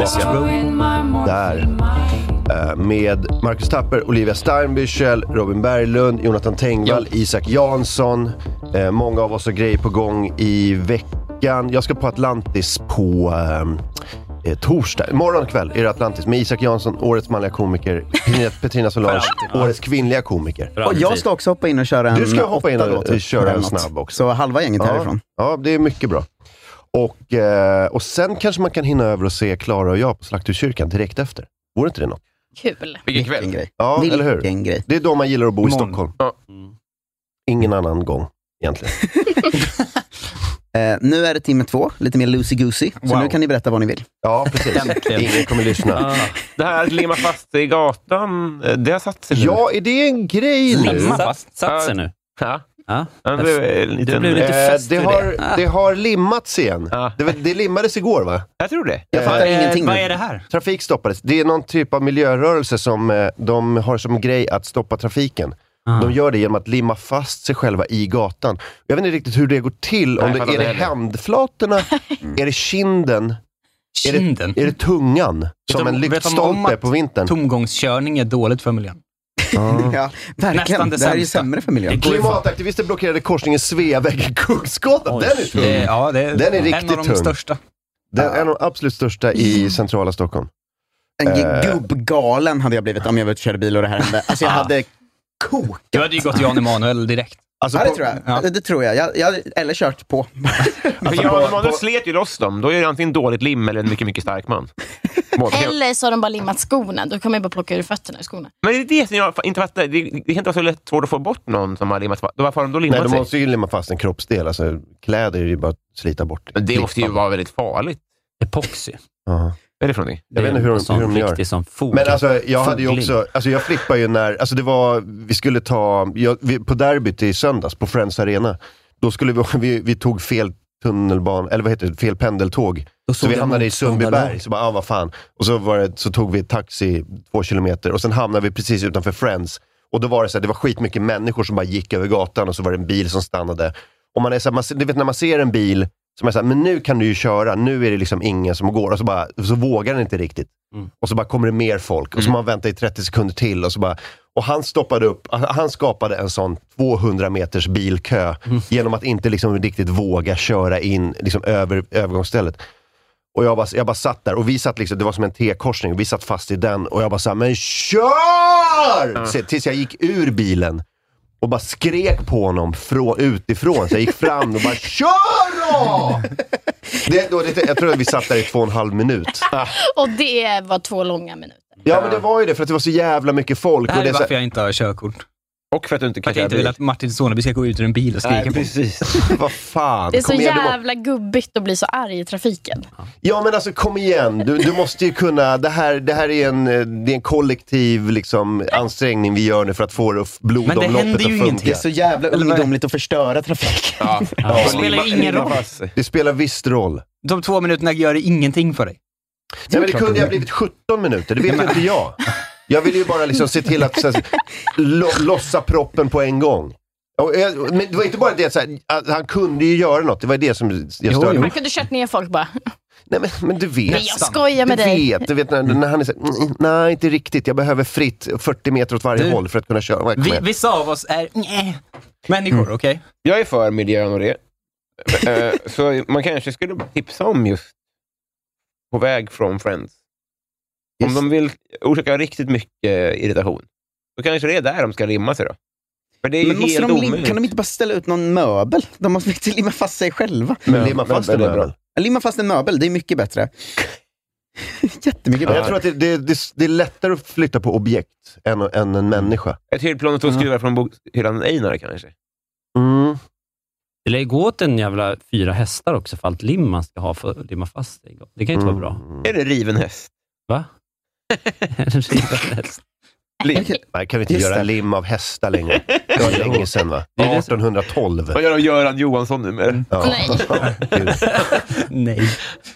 tillbaka. Där. Med Marcus Tapper, Olivia Steinbüchel, Robin Berglund, Jonathan Tengvall, jo. Isak Jansson. Många av oss har grejer på gång i veckan. Jag ska på Atlantis på eh, torsdag. Morgon och kväll är det Atlantis med Isak Jansson, årets manliga komiker, Petrina Solange, årets kvinnliga komiker. Och jag ska också hoppa in och köra en Du ska hoppa in och, och köra en något. snabb också. Så halva gänget ja. härifrån. Ja, det är mycket bra. Och, eh, och sen kanske man kan hinna över och se Klara och jag på Slakthuskyrkan direkt efter. Vore inte det något? Kul. Vilken kväll. Grej. Ja, Vilken eller hur? Grej. Det är då man gillar att bo i Stockholm. Ja. Ingen annan gång, egentligen. eh, nu är det timme två, lite mer loosey-goosey. Så Wow. nu kan ni berätta vad ni vill. Ja, precis. Ingen kommer lyssna. Ah. Det här att limma fast sig i gatan, det har satt sig nu. Ja, är det en grej nu? Limma fast, satt sig nu. Ja. Ja. Det blev lite, det blev lite fest det, för har, det. det har limmats igen. Ja. Det, det limmades igår, va? Jag tror det. Jag fattar Eh, ingenting. Vad nu. är det här? Trafik stoppades. Det är någon typ av miljörörelse som eh, de har som grej att stoppa trafiken. Ah. De gör det genom att limma fast sig själva i gatan. Jag vet inte riktigt hur det går till. Om Nej, det, jag är det fattar det. handflatorna? Är det kinden? Kinden? Är det, är det tungan? Som de- en vet de om lyktstolpe att på vintern? Tomgångskörning är dåligt för miljön. Ja, verkligen. Nästan det Det här är ju sämsta. sämre för miljön. Klimataktivister blockerade korsningen Sveaväg i Kungsgatan. Den är tung. Det, ja, det är, Den är en riktigt av de tung. största. Den är en av de absolut största i centrala Stockholm. En Eh. gubbgalen hade jag blivit om jag var ute och körde bil och det här hände. Alltså jag hade kokat. Du hade ju gått Jan Emanuel direkt. Alltså Ja, det på- tror jag. Ja. Det, det tror jag. jag, jag eller kört på. Alltså, ja, man slet ju loss dem. Då är det antingen dåligt lim eller en mycket, mycket stark man. Båda. Eller så har de bara limmat skorna. Då kommer jag bara plocka ur fötterna i skorna. Men det är det som jag inte fattar. Det, det kan inte vara så lätt svårt att få bort någon som har limmat fast. Då varför har de då limmat Nej, de sig? måste ju limma fast en kroppsdel. Alltså, kläder är ju bara att slita bort. Men det måste ju vara väldigt farligt. Epoxy. Ja. Vad är det för någonting? Jag vet inte hur de, hur de gör. Riktigt som fog. Men alltså, jag hade ju Fogling. också, alltså jag flippade ju när, alltså det var, vi skulle ta, jag, vi, på derbyt i söndags, på Friends Arena, då skulle vi, vi, vi tog fel tunnelban, eller vad heter det, fel pendeltåg. Så vi hamnade i Sundbyberg, så bara, ah, vad fan. Och så, var det, så tog vi taxi två kilometer, och sen hamnade vi precis utanför Friends. Och då var det så här, det var skitmycket människor som bara gick över gatan, och så var det en bil som stannade. Och man är så här, man, du vet när man ser en bil, som är så här, men nu kan du ju köra, nu är det liksom ingen som går, och så, bara, så vågar den inte riktigt. Mm. Och så bara kommer det mer folk, och så man väntar i trettio sekunder till, och så bara, och han stoppade upp, han skapade en sån tvåhundra meters bilkö Mm. genom att inte liksom riktigt våga köra in liksom över övergångsstället. Och jag bara, jag bara satt där, och vi satt liksom, det var som en T-korsning, vi satt fast i den, och jag bara sa, men kör! Ja. Så, tills jag gick ur bilen och bara skrek på honom från, utifrån, så jag gick fram och bara, kör då! Det, då, det, jag tror att vi satt där i två och en halv minut. Och det var två långa minuter. Ja, men det var ju det, för att det var så jävla mycket folk. Det här och det är så- varför jag inte har körkort. Och för att du inte För kan att jag inte vill att Martin Soneby ska gå ut ur en bil och skrika Nej, på. precis. Vad fan, Det är så kom igen, du må- jävla gubbigt att bli så arg i trafiken. Ja, men alltså kom igen, du, du måste ju kunna, det här, det här är, en, eh, det är en kollektiv liksom, ansträngning vi gör nu för att få det f- blodomloppet att funka. Det är så jävla ungdomligt att förstöra trafik. Ja. Ja. Det spelar ingen roll. Det spelar visst roll. De två minuterna gör det ingenting för dig. Nej, men det kunde ju ha blivit sjutton minuter, det vet ju inte jag. Jag vill ju bara liksom se till att så, här, lo, lossa proppen på en gång. Och, jag- men det var inte bara det, så här, att han kunde ju göra något, det var det som jag Jo, störde jo. mig. Man kunde kört ner folk bara. Nej, men, men du vet. Men jag skojar med du dig. Vet, du vet när, när han är så här, "Mm, nej inte riktigt, jag behöver fritt fyrtio meter åt varje Du, håll för att kunna köra. Kom Vi, igen. vissa av oss är nej, människor, okej? Jag är för miljön och det. Eh, så man kanske skulle tipsa om just På väg från Friends. Om Just. de vill orsaka riktigt mycket irritation, då kanske det är där de ska limma sig då. För det är ju Men måste helt de lim- omöjligt. kan de inte bara ställa ut någon möbel? De måste inte limma fast sig själva. Men limma fast en det är bra. möbel. Limma fast en möbel, det är mycket bättre. Jättemycket Ja, bättre. jag tror att det, det, det, det är lättare att flytta på objekt än, än en människa. Ett hyllplan och två skruvar från bokhyllan Einar kanske. Mm. Det lär ju gå åt en jävla fyra hästar också för allt lim man ska ha för att limma fast sig. Det kan ju inte vara bra. Är det riven häst? Va? En riven häst. Lim. Nej, kan vi inte Just göra det. lim av hästar längre? Det var länge sedan, va? Det är det som- artonhundratolv. Vad gör de Göran Johansson nu med? Ja. Nej. Gud. Nej.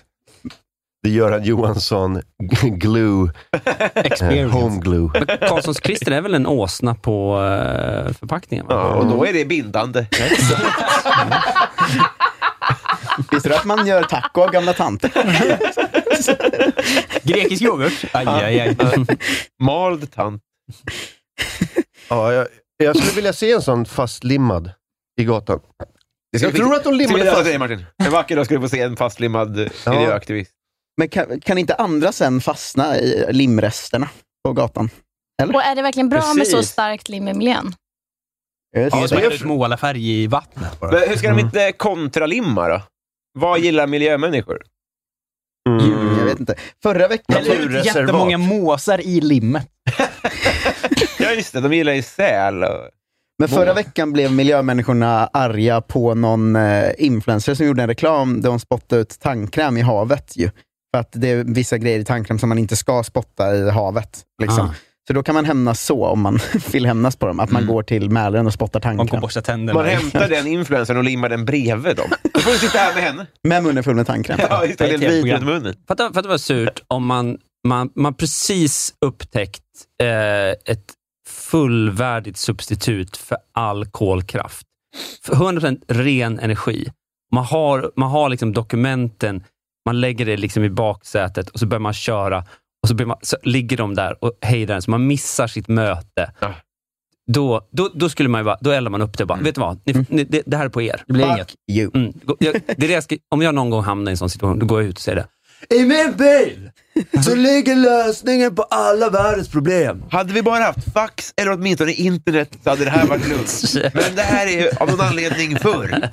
Det gör han Johansson glue, eh, Experience. home glue. Men Karlssons Christer är väl en åsna på uh, förpackningen? Va? Ja, och då är det bindande. Visste du att man gör taco av gamla tanter? Grekisk yoghurt? Aj, aj, aj. Mald tant. Ja, jag, jag skulle vilja se en sån fastlimmad i gatan. Jag Jag tror att de limmade fast. fast. Dig, Martin. En vacker dag ska du få se en fastlimmad Ja. miljöaktivist. Men kan, kan inte andra sen fastna i limresterna på gatan? Eller? Och är det verkligen bra med så Precis. starkt lim i miljön? Ja, Ja, så är det måla färg i vattnet bara. Men hur ska de inte kontralimma då? Vad gillar miljömänniskor? Mm. Jag vet inte. Förra veckan... Eller jättemånga måsar i limmet. Ja just det, de gillar ju säl. Och... Men förra veckan blev miljömänniskorna arga på någon eh, influencer som gjorde en reklam där hon spottade ut tandkräm i havet ju. För att det är vissa grejer i tandkräm som man inte ska spotta i havet. Liksom. Ah. Så då kan man hämnas så om man vill hämnas på dem. Att man Mm. går till Mälaren och spottar Man går tandkräm. borsta tänderna. Man hämtar den influencern och limmar den bredvid dem. Då får du sitta här med henne. Med munnen full med tandkräm. Ja, just det. Det är Det ett är vit program. runt munnen. Fatta, fatta vad surt om man, man, man precis upptäckt eh, ett fullvärdigt substitut för all kolkraft. För hundra procent ren energi. Man har, man har liksom dokumenten, man lägger det liksom i baksätet och så börjar man köra och så, börjar man, så ligger de där och hejdar den så man missar sitt möte. Ja. Då, då, då skulle man ju bara, då eldar man upp det bara. Vet du vad? Ni, ni, det, det här är på er. Det blir Fuck inget. you. Mm. Jag, det är det jag ska, om jag någon gång hamnar i en sån situation, då går jag ut och säger det. I min bil så ligger lösningen på alla världens problem. Hade vi bara haft fax eller åtminstone internet så hade det här varit lugnt. Men det här är av någon anledning förr.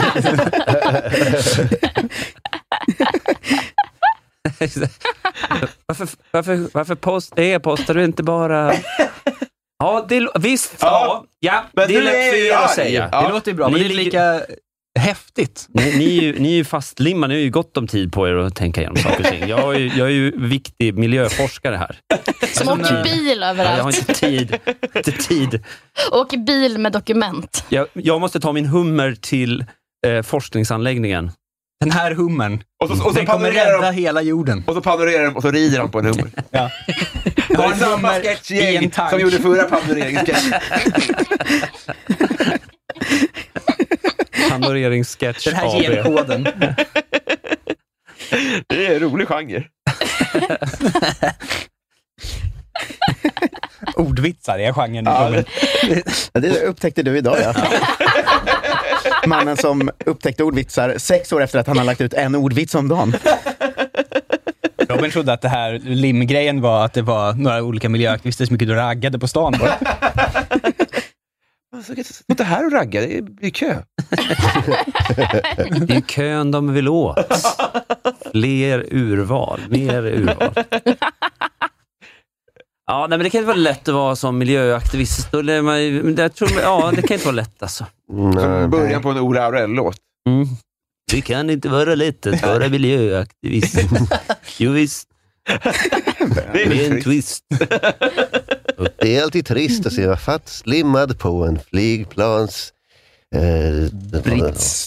varför, varför, varför post, e-postar du inte bara... Ja, det, visst. Ja, ja Men det är du lätt är för ju er att arg. säga. Ja. Det låter ju bra, men Ni det är ligger- lika häftigt. Ni, ni, är ju, ni är ju fastlimmade, ni har ju gott om tid på er att tänka igenom saker och ting. Jag är ju, jag är ju viktig miljöforskare här. Som åker bil Ja, jag har överallt. inte tid. Inte tid. Åker bil med dokument. Jag, jag måste ta min hummer till eh, forskningsanläggningen. Den här hummern, Och så, och så den kommer panorerar rädda de, hela jorden. och så panorerar de och så rider de på en hummer. Ja. Det har är en samma hummer i sketchgäng en tank. som gjorde förra panoreringssketchen. Panoreringssketch Den här A B. genkoden. Det är en rolig genre. Ordvitsar är genren. Ja, det, det upptäckte du idag, ja. Mannen som upptäckte ordvitsar sex år efter att han har lagt ut en ordvits om dagen. Robin trodde att det här limgrejen var att det var några olika miljöaktivister som gick ut och raggade på stan. Bara. Låt det här och ragga, det blir kö. Det är kön de vill åt. Fler urval, mer urval. Ja, nej, men det kan inte vara lätt att vara som miljöaktivist. Då lär man, ju- jag tror, ja, det kan inte vara lätt alltså. Som början på en Ola Aurell-låt. Mm. Det kan inte vara lätt att vara miljöaktivist. Jo visst. Det är Med en trist. twist. Och det är alltid trist att se vad fastslimmad på en flygplans... Eh, Brits.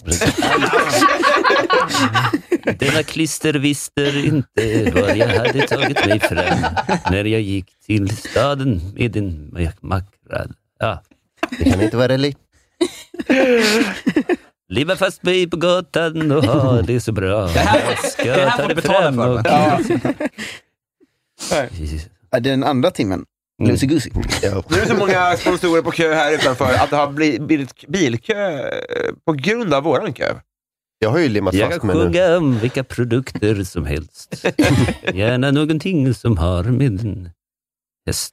Denna klister visste inte var jag hade tagit mig fram när jag gick till staden med en makrad. Ja. Det kan inte vara lätt. Leva fast mig på gatan och ha det så bra. Det här, Ska det här ta får du det betala fram för. och- Ja. Är det den andra timmen? Mm. Lucy Goosey. Ja. Nu är det så många sponsorer på kö här utanför att det har bli- blivit bilkö eh, på grund av våran kö. Jag har ju limmat Jag fast kan mig nu. sjunga om vilka produkter som helst. Gärna någonting som har med en häst.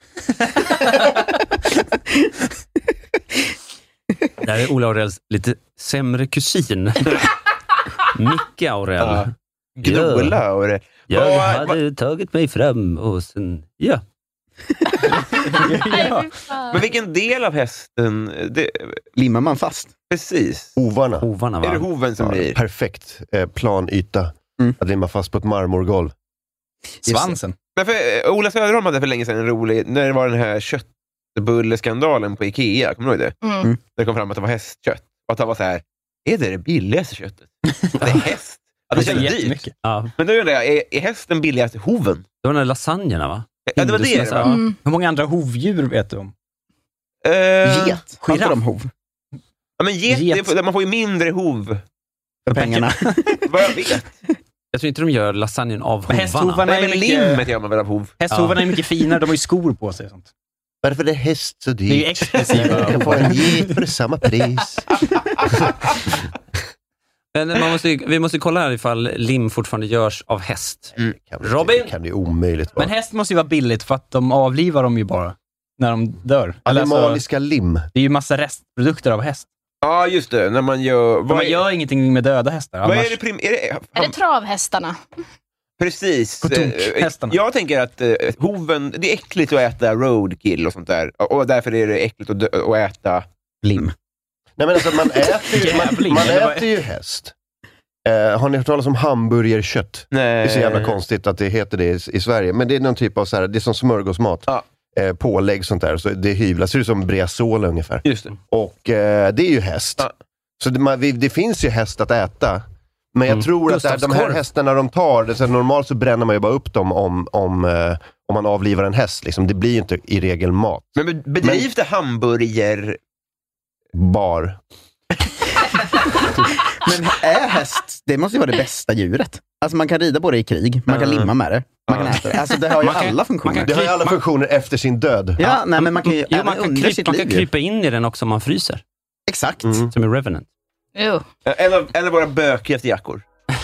Det här är Ola Aurells lite sämre kusin. Micke Aurell. Ja. Gnola och det. Jag Vad- hade tagit mig fram och sen, ja. Ja. Men vilken del av hästen? Det, Limmar man fast? precis. Hovarna. Hovarna, va? Är det hoven som Ja, blir? perfekt eh, plan yta. Mm. Att limma fast på ett marmorgolv. Svansen. Men för, eh, Ola Söderholm hade för länge sedan en rolig, när det var den här köttbulleskandalen på Ikea, kommer du ihåg det? Mm. Det kom fram att det var hästkött. Och att det var så här, är det det billigaste köttet? Det är häst. Att det kändes dyrt. Jättemycket. Ja. Men då undrar jag, är, är hästen billigaste hoven? Det var den där lasagnerna, va? Ja, det var det. Hindusmässa. Va? Mm. Hur många andra hovdjur vet du om? Eh, Get. Har inte de hov? Ja, men get, Get. Det, man får ju mindre hov. För pengarna. Vad jag vet. Jag tror inte de gör lasagnen av hovarna. Hästhovarna Nej, är men mycket, limmet gör man väl av hov. hästhovarna är mycket finare, de har ju skor på sig och sånt. Varför är det häst så dyrt? Det är ju exklusiva. Jag kan få en get för samma pris. Men man måste, vi måste kolla här ifall lim fortfarande görs av häst. Mm. Kan det, Robin? Kan det omöjligt vara. Men häst måste ju vara billigt för att de avlivar dem ju bara när de dör. Animaliska alltså, lim. Det är ju massa restprodukter av häst. Ja, just det. När man gör... Man är, gör ingenting med döda hästar. Vad annars... är det prim... Är det, Är det travhästarna? Precis. Eh, jag tänker att eh, hoven, det är äckligt att äta roadkill och sånt där. Och därför är det äckligt att, dö- att äta lim. Nej, men alltså man äter ju, man, man äter ju häst. Eh, har ni hört talas om hamburgerkött? Nej. Det är så jävla konstigt att det heter det i, i Sverige. Men det är någon typ av så här, det är som smörgåsmat. Ja. Eh, pålägg sånt där. Så det hyvlas, ser ut som breazola ungefär. Just det. Och eh, det är ju häst. Ja. Så det, man, vi, det finns ju häst att äta. Men jag Mm. tror att det här, de här Gustavskorv. hästarna de tar, det, så normalt så bränner man ju bara upp dem om, om, eh, om man avlivar en häst. Liksom. Det blir ju inte i regel mat. Men be- bedrivs det hamburger... Bar. Men är häst, det måste ju vara det bästa djuret. Alltså man kan rida på det i krig, man kan limma med det, man kan äta det. Alltså det har ju Man kan- alla funktioner. man kan Det har ju alla man- funktioner efter sin död. Ja, nej, men man kan ju Jo, även man kan, under krypa, sitt man kan liv. krypa in i den också om man fryser. Exakt. Mm. Som i Revenant. Jo. En av, en av våra bökigaste jackor.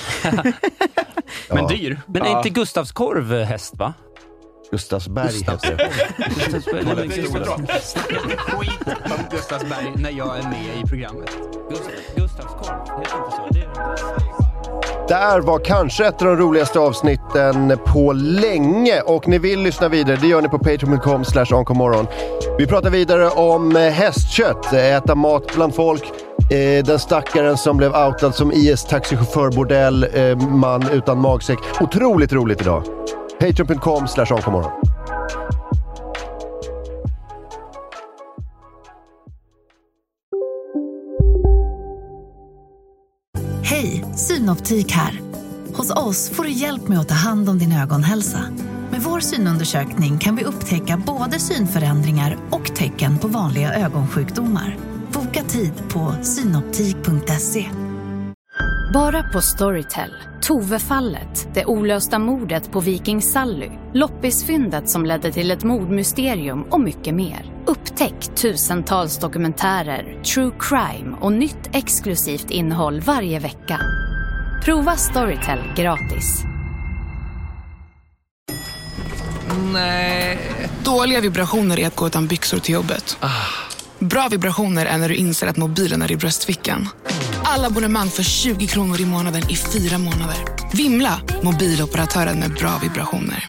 Men dyr. Men är inte Gustavskorv häst, va? Gustavsberg heter det. Gustavsberg, nej, men Gustavskorv. Skit om Gustavsberg när jag är med i programmet. Gustav- Gustavskorv, heter inte så? Det är... Där var kanske ett av de roligaste avsnitten på länge. Och ni vill lyssna vidare, det gör ni på patreon dot com slash onkomorron. Vi pratar vidare om hästkött, äta mat bland folk. Eh, den stackaren som blev outad som I S-taxichaufför, bordell, eh, man utan magsäck. Otroligt roligt idag. patreon dot com slash onkomorron. Hej, Synoptik här. Hos oss får du hjälp med att ta hand om din ögonhälsa. Med vår synundersökning kan vi upptäcka både synförändringar och tecken på vanliga ögonsjukdomar. Boka tid på synoptik punkt se. Bara på Storytel. Tove-fallet, det olösta mordet på Viking Sally, loppisfyndet som ledde till ett mordmysterium och mycket mer. Upptäck tusentals dokumentärer, true crime och nytt exklusivt innehåll varje vecka. Prova Storytel gratis. Nej. Dåliga vibrationer är att gå utan byxor till jobbet. Bra vibrationer är när du inser att mobilen är i bröstfickan. Alla abonnemang för tjugo kronor i månaden i fyra månader. Vimla, mobiloperatören med bra vibrationer.